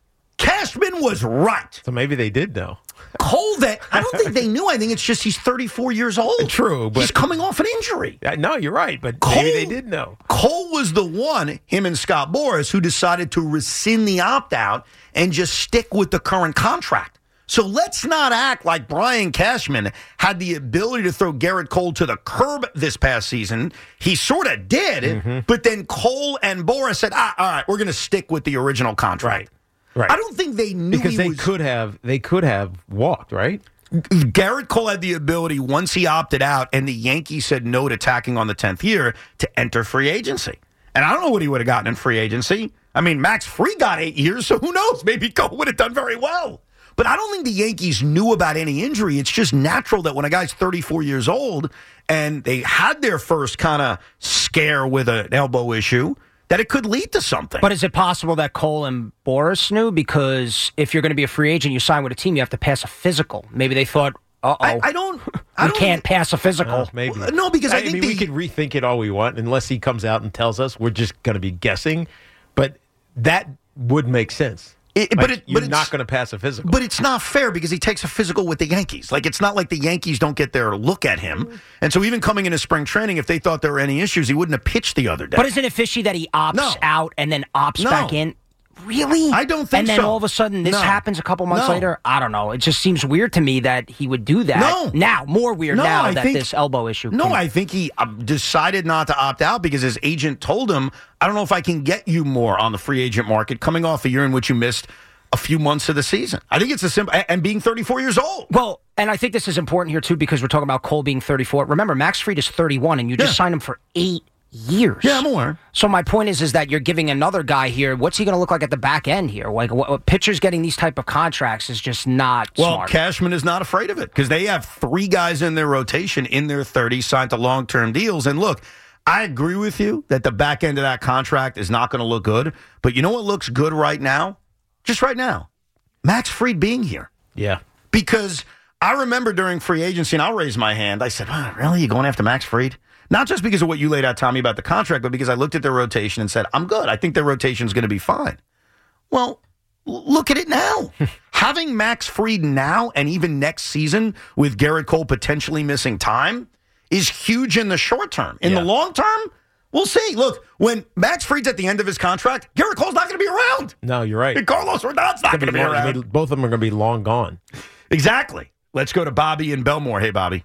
Cashman was right. So maybe they did know. Cole, that I don't think they knew. I think it's just he's thirty-four years old. True, but he's coming off an injury. Uh, no, you're right, but Cole, maybe they did know. Cole was the one, him and Scott Boras, who decided to rescind the opt-out and just stick with the current contract. So let's not act like Brian Cashman had the ability to throw Garrett Cole to the curb this past season. He sort of did, mm-hmm. but then Cole and Boras said, ah, all right, we're going to stick with the original contract. Right. Right. I don't think they knew because he they was... could have they could have walked, right? Garrett Cole had the ability, once he opted out and the Yankees said no to tacking on the tenth year, to enter free agency. And I don't know what he would have gotten in free agency. I mean, Max Fried got eight years, so who knows? Maybe Cole would have done very well. But I don't think the Yankees knew about any injury. It's just natural that when a guy's thirty-four years old and they had their first kind of scare with an elbow issue, that it could lead to something. But is it possible that Cole and Boras knew? Because if you're going to be a free agent, you sign with a team, you have to pass a physical. Maybe they thought, uh-oh. I, I don't... I we don't, can't pass a physical. Uh, maybe. No, because I, I think mean, the, we could rethink it all we want. Unless he comes out and tells us, we're just going to be guessing. But that would make sense. It, like, but it, you're but not going to pass a physical. But it's not fair because he takes a physical with the Yankees. Like, it's not like the Yankees don't get their look at him. And so even coming into spring training, if they thought there were any issues, he wouldn't have pitched the other day. But isn't it fishy that he opts No. out and then opts No. back in? Really? I don't think And then so. all of a sudden this No. happens a couple months No. later? I don't know. It just seems weird to me that he would do that. No. Now, more weird No, now I that think- this elbow issue No, came- I think he uh, decided not to opt out because his agent told him, I don't know if I can get you more on the free agent market coming off a year in which you missed a few months of the season. I think it's a simple, and being thirty-four years old. Well, and I think this is important here, too, because we're talking about Cole being thirty-four. Remember, Max Fried is thirty-one, and you just Yeah. signed him for eight years. Yeah, I'm aware. So my point is, is that you're giving another guy here, what's he going to look like at the back end here? Like, what, what, pitchers getting these type of contracts is just not Well, smart. Cashman is not afraid of it because they have three guys in their rotation in their thirties signed to long-term deals. And look, I agree with you that the back end of that contract is not going to look good. But you know what looks good right now? Just right now. Max Fried being here. Yeah. Because I remember during free agency, and I'll raise my hand, I said, oh, really? You going after Max Fried? Not just because of what you laid out, Tommy, about the contract, but because I looked at their rotation and said, I'm good. I think their rotation is going to be fine. Well, l- look at it now. Having Max Fried now and even next season with Garrett Cole potentially missing time is huge in the short term. In Yeah. the long term, we'll see. Look, when Max Fried's at the end of his contract, Garrett Cole's not going to be around. No, you're right. And Carlos Rodon's not going to be long, around. I mean, both of them are going to be long gone. Exactly. Let's go to Bobby in Belmore. Hey, Bobby.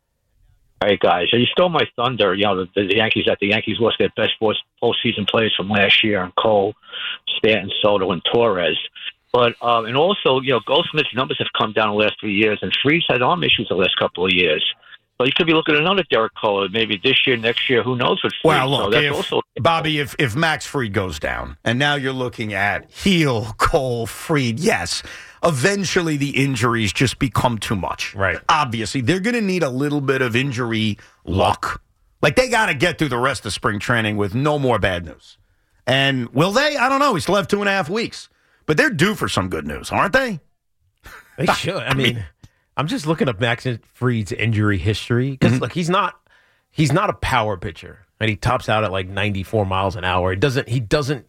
Hey, guys. You stole my thunder. You know, the, the Yankees, that the Yankees lost their best post- postseason players from last year, and Cole, Stanton, Soto, and Torres. But, um, and also, you know, Goldsmith's numbers have come down the last three years, and Freese had arm issues the last couple of years. So you could be looking at another Derek Cole, maybe this year, next year. Who knows what? Well, so look, that's if, also Bobby, if, if Max Fried goes down, and now you're looking at Heel, Cole, Fried, yes, eventually the injuries just become too much. Right. Obviously, they're going to need a little bit of injury luck. Like, they got to get through the rest of spring training with no more bad news. And will they? I don't know. We still have two and a half weeks. But they're due for some good news, aren't they? They should. I mean, I'm just looking up Max Fried's injury history because Mm-hmm. look, he's not he's not a power pitcher, and he tops out at like ninety-four miles an hour. He doesn't. He doesn't.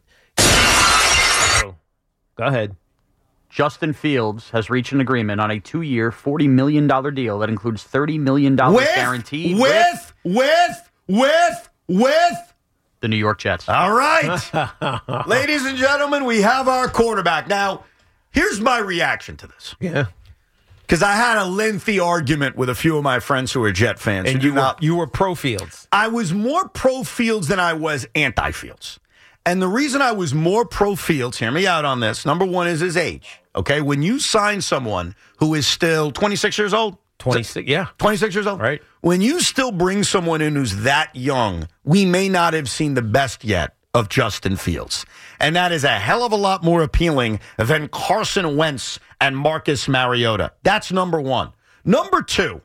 Oh, go ahead. Justin Fields has reached an agreement on a two-year, forty million dollars deal that includes thirty million dollars With, guaranteed with, with, with, with the New York Jets. All right. Ladies and gentlemen, we have our quarterback. Now, here's my reaction to this. Yeah. Because I had a lengthy argument with a few of my friends who are Jet fans. And who you do not, were, you were pro Fields. I was more pro Fields than I was anti Fields. And the reason I was more pro Fields, hear me out on this, number one is his age. Okay? When you sign someone who is still twenty-six years old, twenty-six, yeah. twenty-six years old? Right. When you still bring someone in who's that young, we may not have seen the best yet of Justin Fields. And that is a hell of a lot more appealing than Carson Wentz and Marcus Mariota. That's number one. Number two,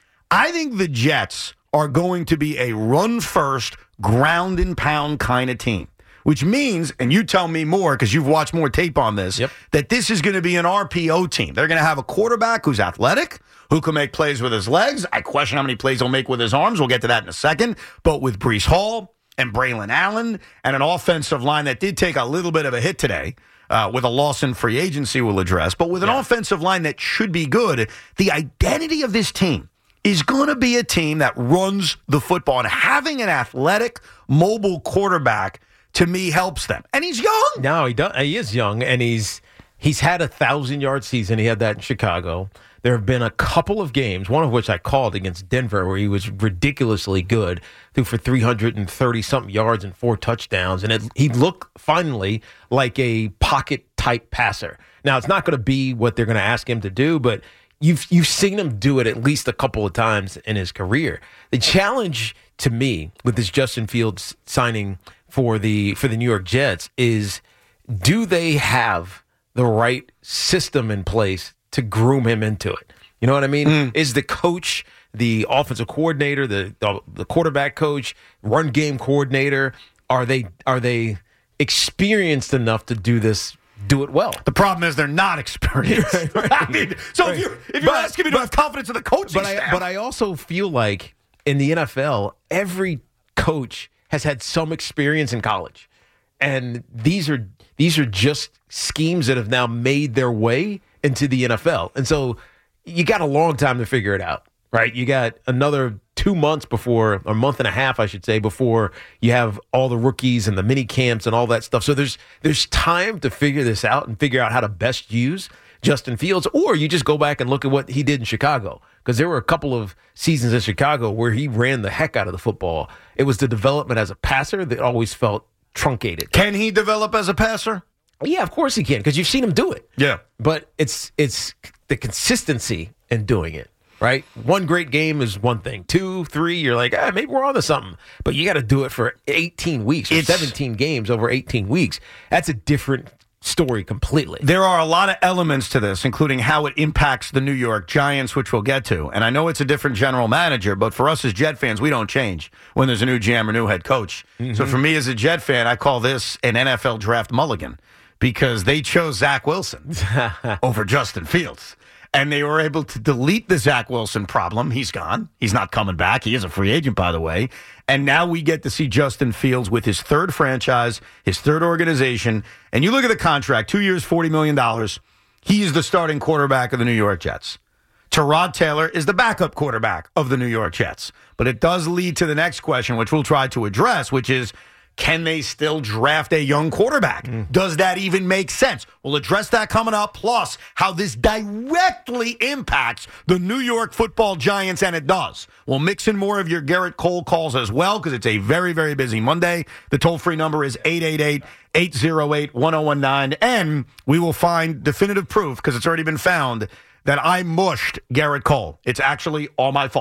I think the Jets are going to be a run-first, ground-and-pound kind of team. Which means, and you tell me more because you've watched more tape on this, yep. that this is going to be an R P O team. They're going to have a quarterback who's athletic, who can make plays with his legs. I question how many plays he'll make with his arms. We'll get to that in a second. But with Breece Hall and Braylon Allen and an offensive line that did take a little bit of a hit today uh, with a loss in free agency we'll address, but with an yeah. offensive line that should be good, the identity of this team is going to be a team that runs the football. And having an athletic, mobile quarterback to me helps them. And he's young. No, he does. He is young, and he's he's had a thousand-yard season. He had that in Chicago. There have been a couple of games, one of which I called against Denver, where he was ridiculously good, threw for three hundred thirty-something yards and four touchdowns, and it, he looked finally like a pocket-type passer. Now, it's not going to be what they're going to ask him to do, but you've you've seen him do it at least a couple of times in his career. The challenge to me with this Justin Fields signing for the for the New York Jets is, do they have the right system in place to groom him into it? You know what I mean? Mm. Is the coach, the offensive coordinator, the, the the quarterback coach, run game coordinator, are they are they experienced enough to do this? Do it well. The problem is they're not experienced. right, right. I mean, so right. if you're, if you're but, asking me to but, have confidence in the coaching but staff. I, but I also feel like in the N F L, every coach has had some experience in college. And these are these are just schemes that have now made their way into the N F L. And so you got a long time to figure it out, right? You got another two months before, or a month and a half, I should say, before you have all the rookies and the mini camps and all that stuff. So there's there's time to figure this out and figure out how to best use Justin Fields, or you just go back and look at what he did in Chicago, because there were a couple of seasons in Chicago where he ran the heck out of the football. It was the development as a passer that always felt truncated. Can he develop as a passer? Yeah, of course he can, because you've seen him do it. Yeah. But it's it's the consistency in doing it, right? One great game is one thing. Two, three, you're like, ah, maybe we're on to something. But you got to do it for eighteen weeks or it's, seventeen games over eighteen weeks. That's a different story completely. There are a lot of elements to this, including how it impacts the New York Giants, which we'll get to. And I know it's a different general manager, but for us as Jet fans, we don't change when there's a new G M or new head coach. Mm-hmm. So for me as a Jet fan, I call this an N F L draft mulligan, because they chose Zach Wilson over Justin Fields. And they were able to delete the Zach Wilson problem. He's gone. He's not coming back. He is a free agent, by the way. And now we get to see Justin Fields with his third franchise, his third organization. And you look at the contract, two years, forty million dollars. He is the starting quarterback of the New York Jets. Tyrod Taylor is the backup quarterback of the New York Jets. But it does lead to the next question, which we'll try to address, which is, can they still draft a young quarterback? Mm. Does that even make sense? We'll address that coming up, plus how this directly impacts the New York Football Giants, and it does. We'll mix in more of your Garrett Cole calls as well, because it's a very, very busy Monday. The toll-free number is eight eight eight, eight oh eight, one oh one nine, and we will find definitive proof, because it's already been found, that I mushed Garrett Cole. It's actually all my fault.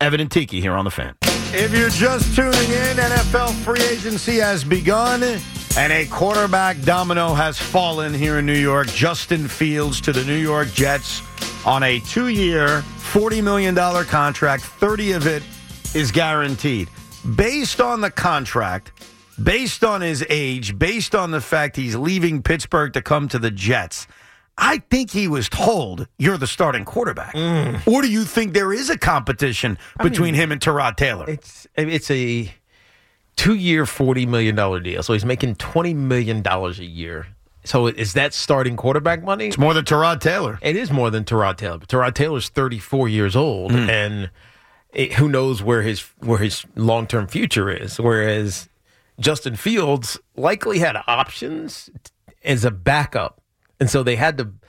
Evan and Tiki here on The Fan. If you're just tuning in, N F L free agency has begun, and a quarterback domino has fallen here in New York. Justin Fields to the New York Jets on a two-year, forty million dollars contract. thirty of it is guaranteed. Based on the contract, based on his age, based on the fact he's leaving Pittsburgh to come to the Jets, I think he was told, you're the starting quarterback. Mm. Or do you think there is a competition between I mean, him and Tyrod Taylor? It's it's a two-year, forty million dollars deal. So he's making twenty million dollars a year. So is that starting quarterback money? It's more than Tyrod Taylor. It is more than Tyrod Taylor. But Tyrod Taylor's thirty-four years old, mm. and it, who knows where his where his long-term future is. Whereas Justin Fields likely had options as a backup. And so they had to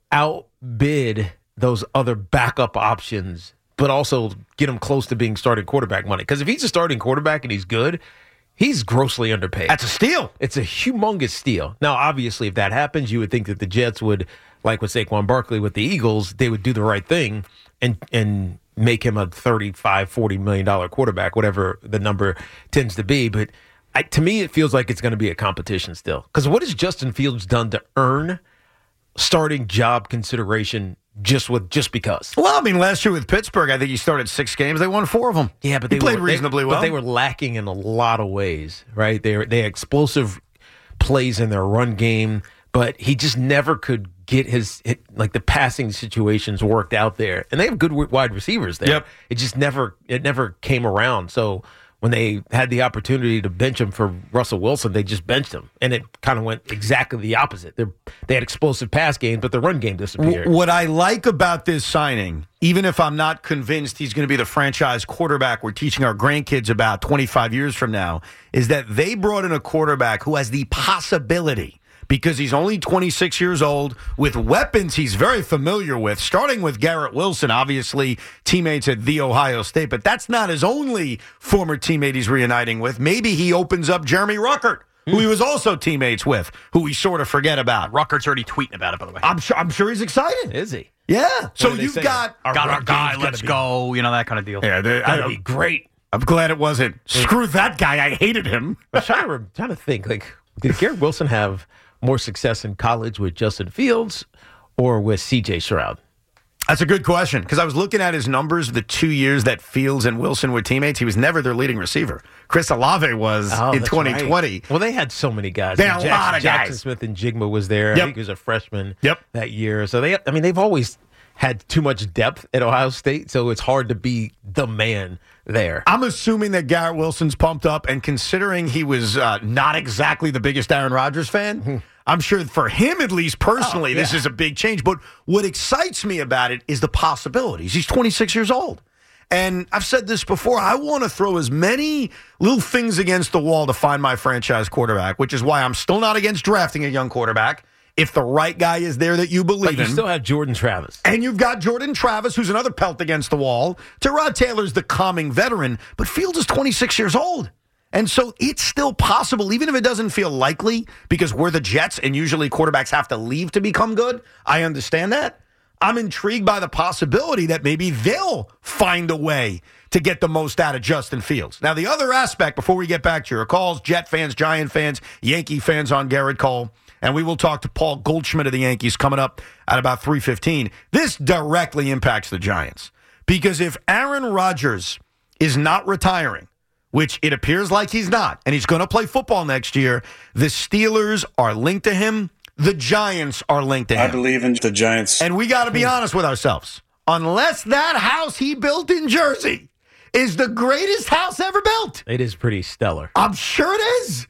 outbid those other backup options, but also get him close to being starting quarterback money. Because if he's a starting quarterback and he's good, he's grossly underpaid. That's a steal. It's a humongous steal. Now, obviously, if that happens, you would think that the Jets would, like with Saquon Barkley with the Eagles, they would do the right thing and and make him a thirty-five, forty million dollars quarterback, whatever the number tends to be. But I, to me, it feels like it's going to be a competition still. Because what has Justin Fields done to earn starting job consideration just with just because? Well, I mean, last year with Pittsburgh, I think he started six games. They won four of them. Yeah, but he they played were, reasonably they, well. But they were lacking in a lot of ways, right? They were, they had explosive plays in their run game, but he just never could get his hit, like the passing situations worked out there. And they have good wide receivers there. Yep. It just never it never came around. So when they had the opportunity to bench him for Russell Wilson, they just benched him. And it kind of went exactly the opposite. They're, they had explosive pass games, but their run game disappeared. What I like about this signing, even if I'm not convinced he's going to be the franchise quarterback we're teaching our grandkids about twenty-five years from now, is that they brought in a quarterback who has the possibility, because he's only twenty-six years old, with weapons he's very familiar with, starting with Garrett Wilson, obviously teammates at The Ohio State, but that's not his only former teammate he's reuniting with. Maybe he opens up Jeremy Ruckert, mm. who he was also teammates with, who we sort of forget about. Ruckert's already tweeting about it, by the way. I'm sure, I'm sure he's excited. Is he? Yeah. So you've got our, got our guy, let's be, go, you know, that kind of deal. Yeah, they, that'd I, be great. I'm glad it wasn't. Screw that guy. I hated him. I'm trying to, trying to think, like, did Garrett Wilson have more success in college with Justin Fields or with C J Stroud? That's a good question, because I was looking at his numbers the two years that Fields and Wilson were teammates. He was never their leading receiver. Chris Olave was oh, in twenty twenty. Right. Well, they had so many guys. They had a Jackson, lot of Jackson guys. Smith and Jigma was there. Yep. I think he was a freshman yep. that year. So they, I mean, they've always had too much depth at Ohio State, so it's hard to be the man there. I'm assuming that Garrett Wilson's pumped up, and considering he was uh, not exactly the biggest Aaron Rodgers fan, mm-hmm. I'm sure for him, at least personally, oh, yeah. this is a big change. But what excites me about it is the possibilities. He's twenty-six years old. And I've said this before, I want to throw as many little things against the wall to find my franchise quarterback, which is why I'm still not against drafting a young quarterback if the right guy is there that you believe but you in. You still have Jordan Travis. And you've got Jordan Travis, who's another pelt against the wall. Tyrod Taylor's the calming veteran, but Fields is twenty-six years old. And so it's still possible, even if it doesn't feel likely, because we're the Jets and usually quarterbacks have to leave to become good. I understand that. I'm intrigued by the possibility that maybe they'll find a way to get the most out of Justin Fields. Now, the other aspect, before we get back to your calls, Jet fans, Giant fans, Yankee fans on Garrett Cole, and we will talk to Paul Goldschmidt of the Yankees coming up at about three fifteen. This directly impacts the Giants, because if Aaron Rodgers is not retiring, which it appears like he's not, and he's going to play football next year, the Steelers are linked to him. The Giants are linked to him. I believe in the Giants. And we got to be honest with ourselves. Unless that house he built in Jersey is the greatest house ever built. It is pretty stellar. I'm sure it is.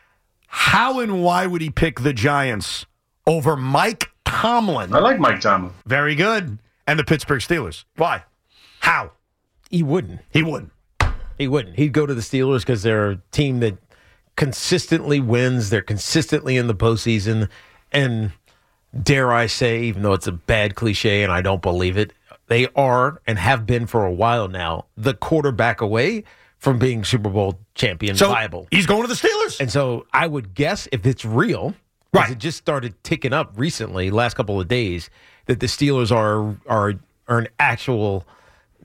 How and why would he pick the Giants over Mike Tomlin? I like Mike Tomlin. Very good. And the Pittsburgh Steelers. Why? How? He wouldn't. He wouldn't. He wouldn't. He'd go to the Steelers because they're a team that consistently wins. They're consistently in the postseason. And dare I say, even though it's a bad cliche and I don't believe it, they are and have been for a while now the quarterback away from being Super Bowl champion so viable. He's going to the Steelers. And so I would guess if it's real, right? It just started ticking up recently, last couple of days, that the Steelers are are are an actual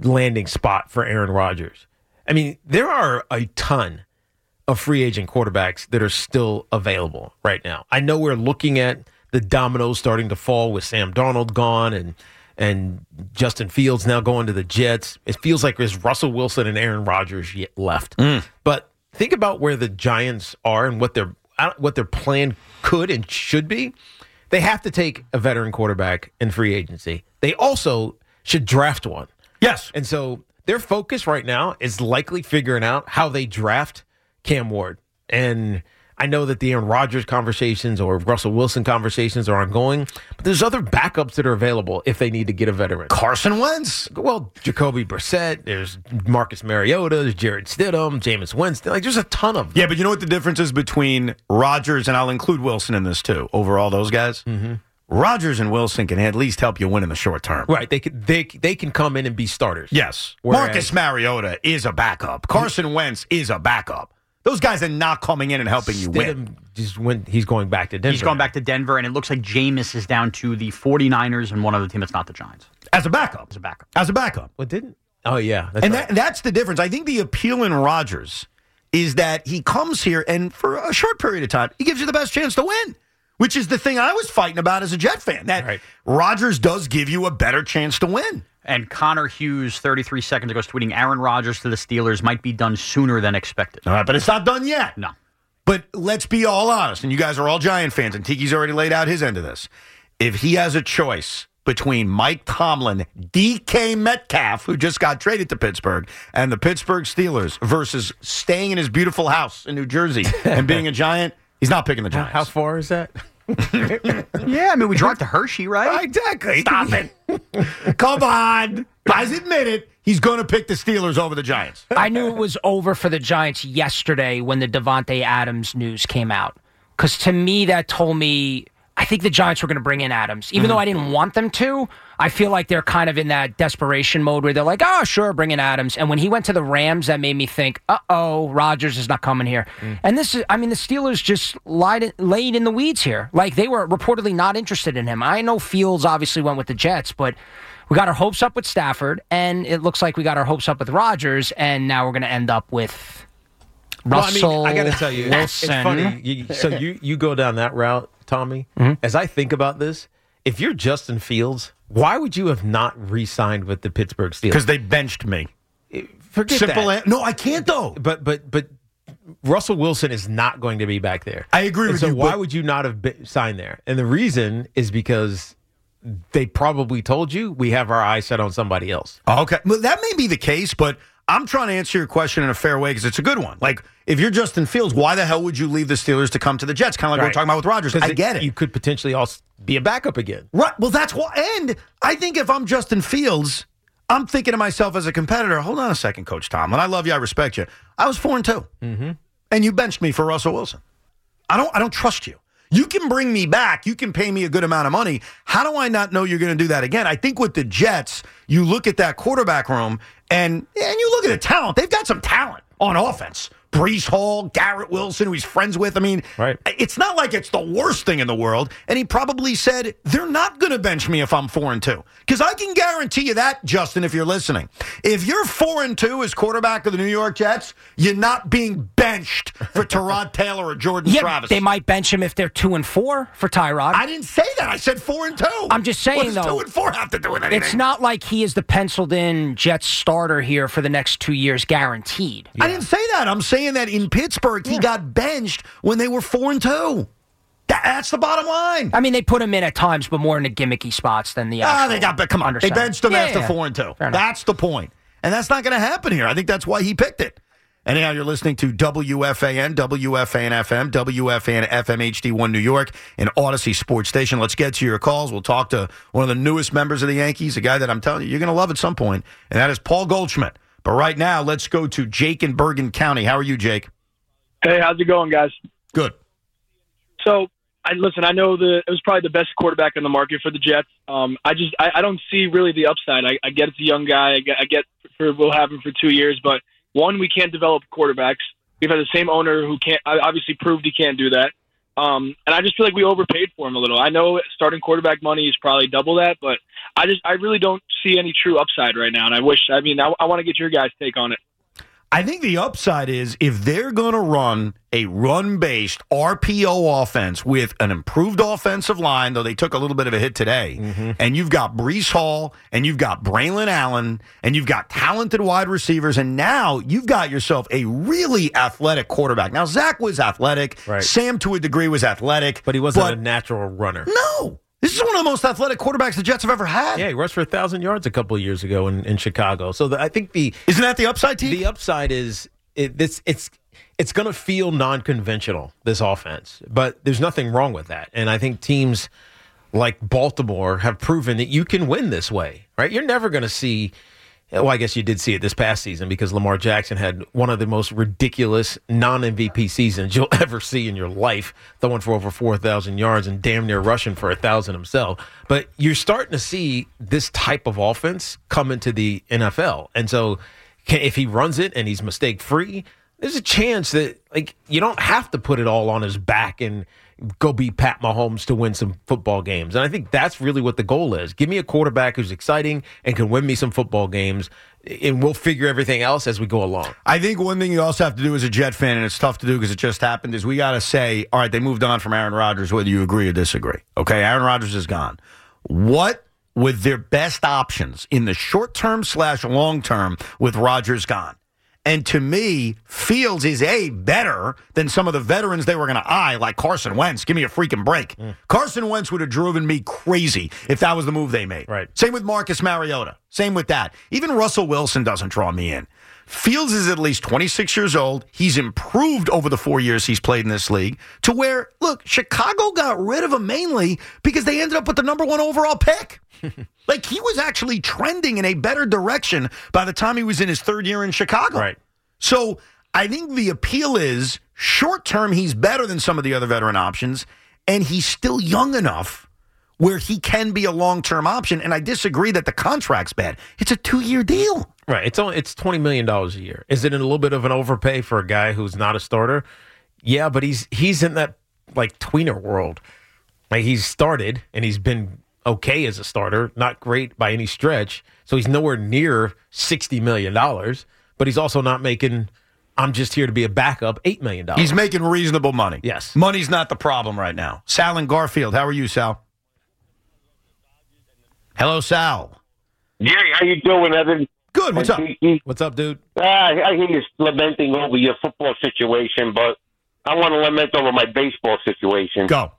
landing spot for Aaron Rodgers. I mean, there are a ton of free agent quarterbacks that are still available right now. I know we're looking at the dominoes starting to fall with Sam Darnold gone and and Justin Fields now going to the Jets. It feels like there's Russell Wilson and Aaron Rodgers yet left. Mm. But think about where the Giants are and what their what their plan could and should be. They have to take a veteran quarterback in free agency. They also should draft one. Yes. And so their focus right now is likely figuring out how they draft Cam Ward. And I know that the Aaron Rodgers conversations or Russell Wilson conversations are ongoing, but there's other backups that are available if they need to get a veteran. Carson Wentz. Well, Jacoby Brissett, there's Marcus Mariota, there's Jared Stidham, Jameis Winston. Like, there's a ton of them. Yeah, but you know what the difference is between Rodgers, and I'll include Wilson in this too, over all those guys? Mm-hmm. Rodgers and Wilson can at least help you win in the short term. Right. They can, they, they can come in and be starters. Yes. Whereas, Marcus Mariota is a backup. Carson Wentz is a backup. Those guys are not coming in and helping you win. Just when he's going back to Denver. He's going back to Denver, and it looks like Jameis is down to the 49ers and one other team that's not the Giants. As a backup. As a backup. As a backup. What didn't? Oh, yeah. That's and right. that, that's the difference. I think the appeal in Rodgers is that he comes here, and for a short period of time, he gives you the best chance to win, which is the thing I was fighting about as a Jet fan, that right. Rodgers does give you a better chance to win. And Connor Hughes, thirty-three seconds ago, was tweeting, Aaron Rodgers to the Steelers might be done sooner than expected. All right, but it's not done yet. No. But let's be all honest, and you guys are all Giant fans, and Tiki's already laid out his end of this. If he has a choice between Mike Tomlin, D K Metcalf, who just got traded to Pittsburgh, and the Pittsburgh Steelers versus staying in his beautiful house in New Jersey and being a Giant, he's not picking the Giants. How far is that? Yeah, I mean, we drive to Hershey, right? Exactly. Stop it. Come on. Guys, admit it. He's going to pick the Steelers over the Giants. I knew it was over for the Giants yesterday when the Davante Adams news came out. Because to me, that told me, I think the Giants were going to bring in Adams. Even mm-hmm. though I didn't want them to, I feel like they're kind of in that desperation mode where they're like, oh, sure, bring in Adams. And when he went to the Rams, that made me think, uh-oh, Rodgers is not coming here. Mm. And this is, I mean, the Steelers just lied, laid in the weeds here. Like, they were reportedly not interested in him. I know Fields obviously went with the Jets, but we got our hopes up with Stafford, and it looks like we got our hopes up with Rodgers, and now we're going to end up with Russell well, I mean, I got to tell you, Wilson. It's funny. You, so you, you go down that route, Tommy. Mm-hmm. As I think about this, if you're Justin Fields, why would you have not re-signed with the Pittsburgh Steelers? Because they benched me. Forget Simple that. An- no, I can't, though. But but but Russell Wilson is not going to be back there. I agree and with so you. So why but- would you not have been, signed there? And the reason is because they probably told you we have our eyes set on somebody else. Okay. Well, that may be the case, but I'm trying to answer your question in a fair way because it's a good one. Like, if you're Justin Fields, why the hell would you leave the Steelers to come to the Jets? Kind of like right. we're talking about with Rodgers. I get it. You could potentially also be a backup again. Right. Well, that's why. And I think if I'm Justin Fields, I'm thinking to myself as a competitor, hold on a second, Coach Tomlin. I love you. I respect you. I was four and two. Mm-hmm. And you benched me for Russell Wilson. I don't, I don't trust you. You can bring me back. You can pay me a good amount of money. How do I not know you're going to do that again? I think with the Jets, you look at that quarterback room, and, and you look at the talent. They've got some talent on offense. Breece Hall, Garrett Wilson, who he's friends with. I mean, right. It's not like it's the worst thing in the world. And he probably said, they're not going to bench me if I'm four and two. Because I can guarantee you that, Justin, if you're listening. If you're four and two as quarterback of the New York Jets, you're not being benched for Tyrod Taylor or Jordan yeah, Travis. They might bench him if they're two and four for Tyrod. I didn't say that. I said four and two. I'm just saying, what does though. two and four have to do with anything? It's not like he is the penciled-in Jets starter here for the next two years, guaranteed. Yeah. I didn't say that. I'm saying that in Pittsburgh, he yeah. got benched when they were four and two. That, that's the bottom line. I mean, they put him in at times, but more in the gimmicky spots than the. Ah, they got. But come on, they benched him yeah, after yeah. four and two. That's the point, and that's not going to happen here. I think that's why he picked it. Anyhow, you're listening to W F A N, W F A N F M, W F A N F M H D one New York, and Odyssey Sports Station. Let's get to your calls. We'll talk to one of the newest members of the Yankees, a guy that I'm telling you you're going to love at some point, and that is Paul Goldschmidt. But right now, let's go to Jake in Bergen County. How are you, Jake? Hey, how's it going, guys? Good. So, I listen, I know the it was probably the best quarterback in the market for the Jets. Um, I just I, I don't see really the upside. I, I get it's a young guy. I get, I get for, we'll have him for two years, but one, we can't develop quarterbacks. We've had the same owner who can't obviously proved he can't do that. Um, and I just feel like we overpaid for him a little. I know starting quarterback money is probably double that, but I just I really don't see any true upside right now. And I wish, I mean, I, I want to get your guys' take on it. I think the upside is if they're going to run a run-based R P O offense with an improved offensive line, though they took a little bit of a hit today, mm-hmm. and you've got Breece Hall, and you've got Braylon Allen, and you've got talented wide receivers, and now you've got yourself a really athletic quarterback. Now, Zach was athletic. Right. Sam, to a degree, was athletic. But he wasn't but a natural runner. No. This is one of the most athletic quarterbacks the Jets have ever had. Yeah, he rushed for one thousand yards a couple of years ago in, in Chicago. So the, I think the... Isn't that the upside, team? The upside is it, this, it's it's going to feel non-conventional, this offense. But there's nothing wrong with that. And I think teams like Baltimore have proven that you can win this way, right? You're never going to see... Well, I guess you did see it this past season because Lamar Jackson had one of the most ridiculous non-M V P seasons you'll ever see in your life, throwing for over four thousand yards and damn near rushing for one thousand himself. But you're starting to see this type of offense come into the N F L. And so can, if he runs it and he's mistake-free, there's a chance that like you don't have to put it all on his back and go beat Pat Mahomes to win some football games. And I think that's really what the goal is. Give me a quarterback who's exciting and can win me some football games, and we'll figure everything else as we go along. I think one thing you also have to do as a Jet fan, and it's tough to do because it just happened, is we got to say, all right, they moved on from Aaron Rodgers, whether you agree or disagree. Okay, Aaron Rodgers is gone. What were their best options in the short term slash long term with Rodgers gone? And to me, Fields is, A, better than some of the veterans they were going to eye, like Carson Wentz. Give me a freaking break. Mm. Carson Wentz would have driven me crazy if that was the move they made. Right. Same with Marcus Mariota. Same with that. Even Russell Wilson doesn't draw me in. Fields is at least twenty-six years old. He's improved over the four years he's played in this league to where, look, Chicago got rid of him mainly because they ended up with the number one overall pick. Like, he was actually trending in a better direction by the time he was in his third year in Chicago. Right. So I think the appeal is short term, he's better than some of the other veteran options, and he's still young enough where he can be a long-term option. And I disagree that the contract's bad. It's a two-year deal. Right. It's only, it's twenty million dollars a year. Is it a little bit of an overpay for a guy who's not a starter? Yeah, but he's he's in that, like, tweener world. Like, he's started, and he's been okay as a starter, not great by any stretch. So he's nowhere near sixty million dollars, but he's also not making, I'm just here to be a backup, eight million dollars. He's making reasonable money. Yes. Money's not the problem right now. Sal in Garfield. How are you, Sal? Hello, Sal. Jerry, how you doing, Evan? Good. What's up? What's up, dude? Uh, I hear you lamenting over your football situation, but I want to lament over my baseball situation. Go.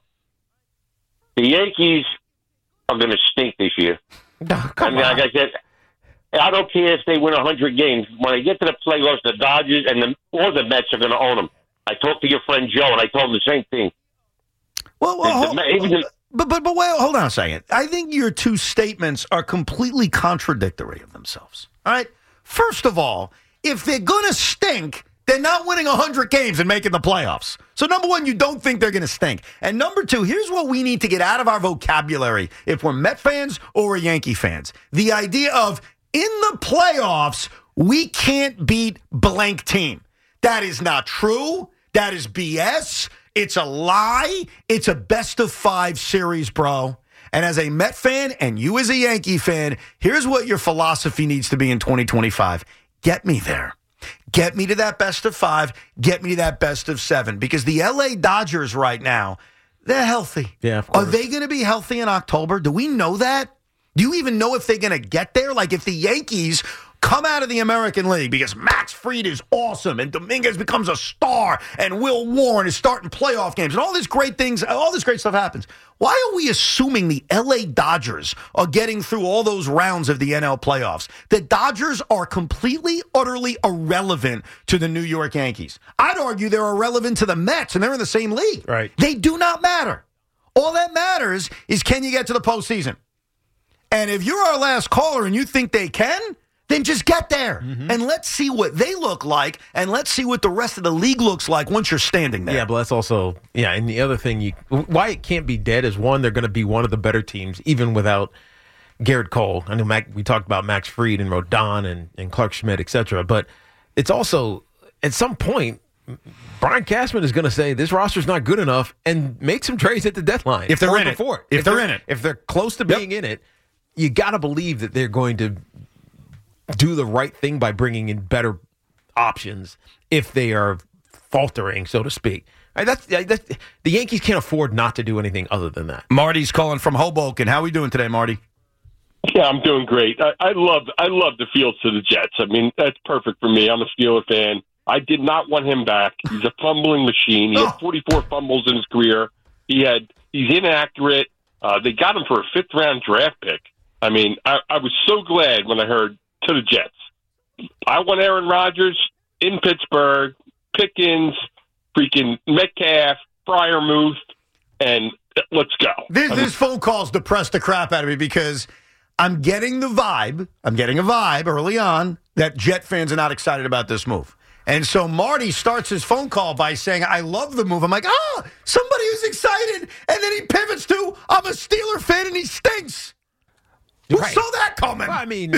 The Yankees are going to stink this year. Oh, come I mean, on. like I said, I don't care if they win one hundred games. When they get to the playoffs, the Dodgers and the, or the Mets are going to own them. I talked to your friend Joe, and I told him the same thing. Well, well The- hold, the- even the- but, but, but wait, hold on a second. I think your two statements are completely contradictory of themselves. All right? First of all, if they're going to stink, they're not winning one hundred games and making the playoffs. So, number one, you don't think they're going to stink. And number two, here's what we need to get out of our vocabulary if we're Met fans or we're Yankee fans. The idea of, in the playoffs, we can't beat blank team. That is not true. That is B S. It's a lie. It's a best of five series, bro. And as a Met fan and you as a Yankee fan, here's what your philosophy needs to be in twenty twenty-five. Get me there. Get me to that best of five. Get me to that best of seven. Because the L A Dodgers right now, they're healthy. Yeah, of Are course. they going to be healthy in October? Do we know that? Do you even know if they're going to get there? Like, if the Yankees come out of the American League because Max Fried is awesome and Dominguez becomes a star and Will Warren is starting playoff games and all these great things, all this great stuff happens. Why are we assuming the L A Dodgers are getting through all those rounds of the N L playoffs? The Dodgers are completely, utterly irrelevant to the New York Yankees. I'd argue they're irrelevant to the Mets, and they're in the same league. Right. They do not matter. All that matters is, can you get to the postseason? And if you're our last caller and you think they can, then just get there. Mm-hmm. And let's see what they look like, and let's see what the rest of the league looks like once you're standing there. Yeah, but that's also, yeah, and the other thing, you why it can't be dead is, one, they're going to be one of the better teams, even without Garrett Cole. I know Mac, we talked about Max Fried and Rodon and, and Clark Schmidt, et cetera, but it's also, at some point, Brian Cashman is going to say this roster's not good enough and make some trades at the deadline. If they're or in it. before. If, if they're, they're in it. If they're close to being yep. in it, you got to believe that they're going to do the right thing by bringing in better options if they are faltering, so to speak. Right, that's, that's, the Yankees can't afford not to do anything other than that. Marty's calling from Hoboken. How are we doing today, Marty? Yeah, I'm doing great. I, I love I love the Fields to the Jets. I mean, that's perfect for me. I'm a Steeler fan. I did not want him back. He's a fumbling machine. He had forty-four fumbles in his career. He had he's inaccurate. Uh, they got him for a fifth round draft pick. I mean, I, I was so glad when I heard to the Jets. I want Aaron Rodgers in Pittsburgh, Pickens, freaking Metcalf, Freiermuth, and let's go. This, I mean, this phone call's depressed the crap out of me because I'm getting the vibe, I'm getting a vibe early on that Jet fans are not excited about this move. And so Marty starts his phone call by saying, I love the move. I'm like, ah, somebody who's excited. And then he pivots to, I'm a Steeler fan and he stinks. Who Right. saw that coming? I mean,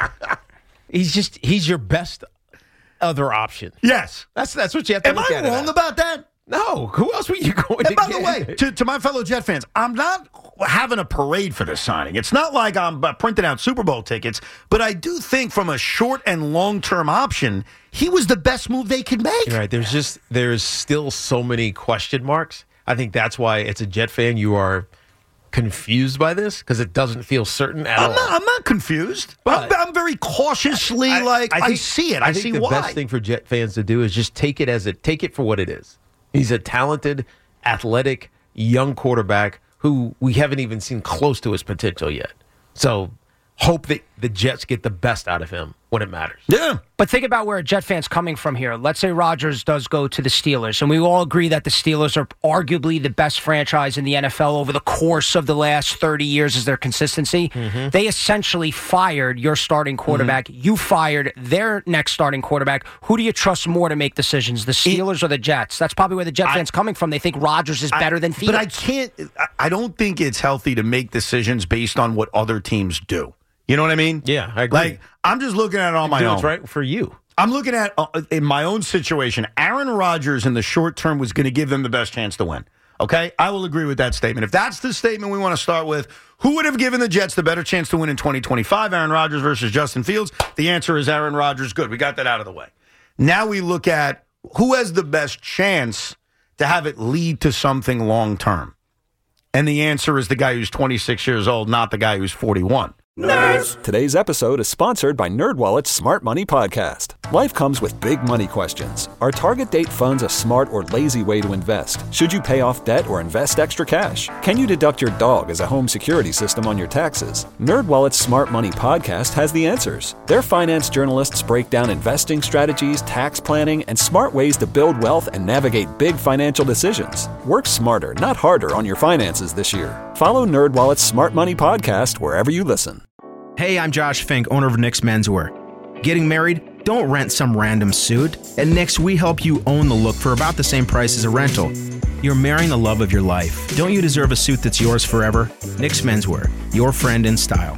he's just, he's your best other option. Yes. That's that's what you have to Am look I at it wrong as. about that? No. Who else were you going And to by get? the way, to, to my fellow Jet fans, I'm not having a parade for this signing. It's not like I'm uh, printing out Super Bowl tickets, but I do think from a short and long-term option, he was the best move they could make. You're right. There's just there's still so many question marks. I think that's why, it's a Jet fan, you are confused by this because it doesn't feel certain at I'm all. not, I'm not confused. But I'm, I'm very cautiously I, like I, think- see it. I, I think see the why. best thing for Jet fans to do is just take it as it take it for what it is. He's a talented, athletic, young quarterback who we haven't even seen close to his potential yet. So hope that the Jets get the best out of him when it matters. Yeah. But think about where a Jet fan's coming from here. Let's say Rodgers does go to the Steelers, and we all agree that the Steelers are arguably the best franchise in the N F L over the course of the last thirty years as their consistency. Mm-hmm. They essentially fired your starting quarterback. Mm-hmm. You fired their next starting quarterback. Who do you trust more to make decisions, the Steelers it, or the Jets? That's probably where the Jet I, fan's coming from. They think Rodgers is better I, than Fields. But I can't, I don't think it's healthy to make decisions based on what other teams do. You know what I mean? Yeah, I agree. Like, I'm just looking at it on my own. It's right for you. I'm looking at, uh, in my own situation, Aaron Rodgers in the short term was going to give them the best chance to win. Okay? I will agree with that statement. If that's the statement we want to start with, who would have given the Jets the better chance to win in twenty twenty-five, Aaron Rodgers versus Justin Fields? The answer is Aaron Rodgers. Good. We got that out of the way. Now we look at who has the best chance to have it lead to something long term. And the answer is the guy who's twenty-six years old, not the guy who's forty-one. Nerds! Today's episode is sponsored by NerdWallet's Smart Money Podcast. Life comes with big money questions. Are target date funds a smart or lazy way to invest? Should you pay off debt or invest extra cash? Can you deduct your dog as a home security system on your taxes? NerdWallet's Smart Money Podcast has the answers. Their finance journalists break down investing strategies, tax planning, and smart ways to build wealth and navigate big financial decisions. Work smarter, not harder on your finances this year. Follow NerdWallet's Smart Money Podcast wherever you listen. Hey, I'm Josh Fink, owner of Nick's Menswear. Getting married? Don't rent some random suit. At Nick's, we help you own the look for about the same price as a rental. You're marrying the love of your life. Don't you deserve a suit that's yours forever? Nick's Menswear, your friend in style.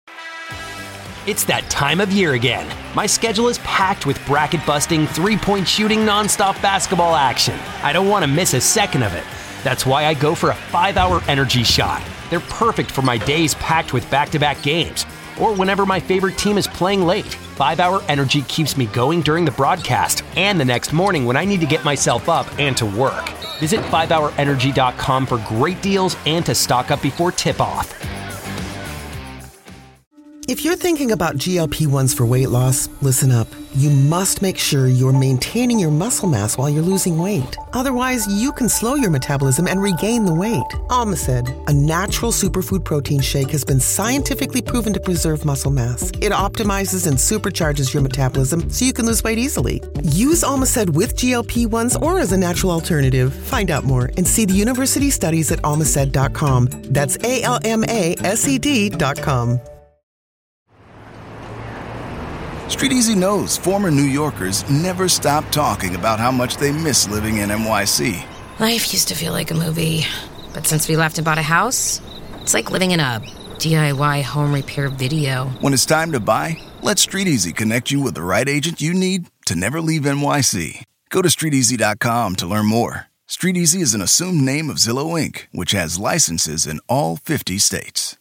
It's that time of year again. My schedule is packed with bracket-busting, three-point shooting, nonstop basketball action. I don't want to miss a second of it. That's why I go for a five-hour energy shot. They're perfect for my days packed with back-to-back games, or whenever my favorite team is playing late. five-hour energy keeps me going during the broadcast and the next morning when I need to get myself up and to work. Visit five hour energy dot com for great deals and to stock up before tip-off. If you're thinking about G L P ones for weight loss, listen up. You must make sure you're maintaining your muscle mass while you're losing weight. Otherwise, you can slow your metabolism and regain the weight. Almacid, a natural superfood protein shake, has been scientifically proven to preserve muscle mass. It optimizes and supercharges your metabolism so you can lose weight easily. Use Almacid with G L P ones or as a natural alternative. Find out more and see the university studies at almacid dot com. That's A L M A S E D dot com. Street Easy knows former New Yorkers never stop talking about how much they miss living in N Y C. Life used to feel like a movie, but since we left and bought a house, it's like living in a D I Y home repair video. When it's time to buy, let Street Easy connect you with the right agent you need to never leave N Y C. Go to street easy dot com to learn more. StreetEasy is an assumed name of Zillow Incorporated, which has licenses in all fifty states.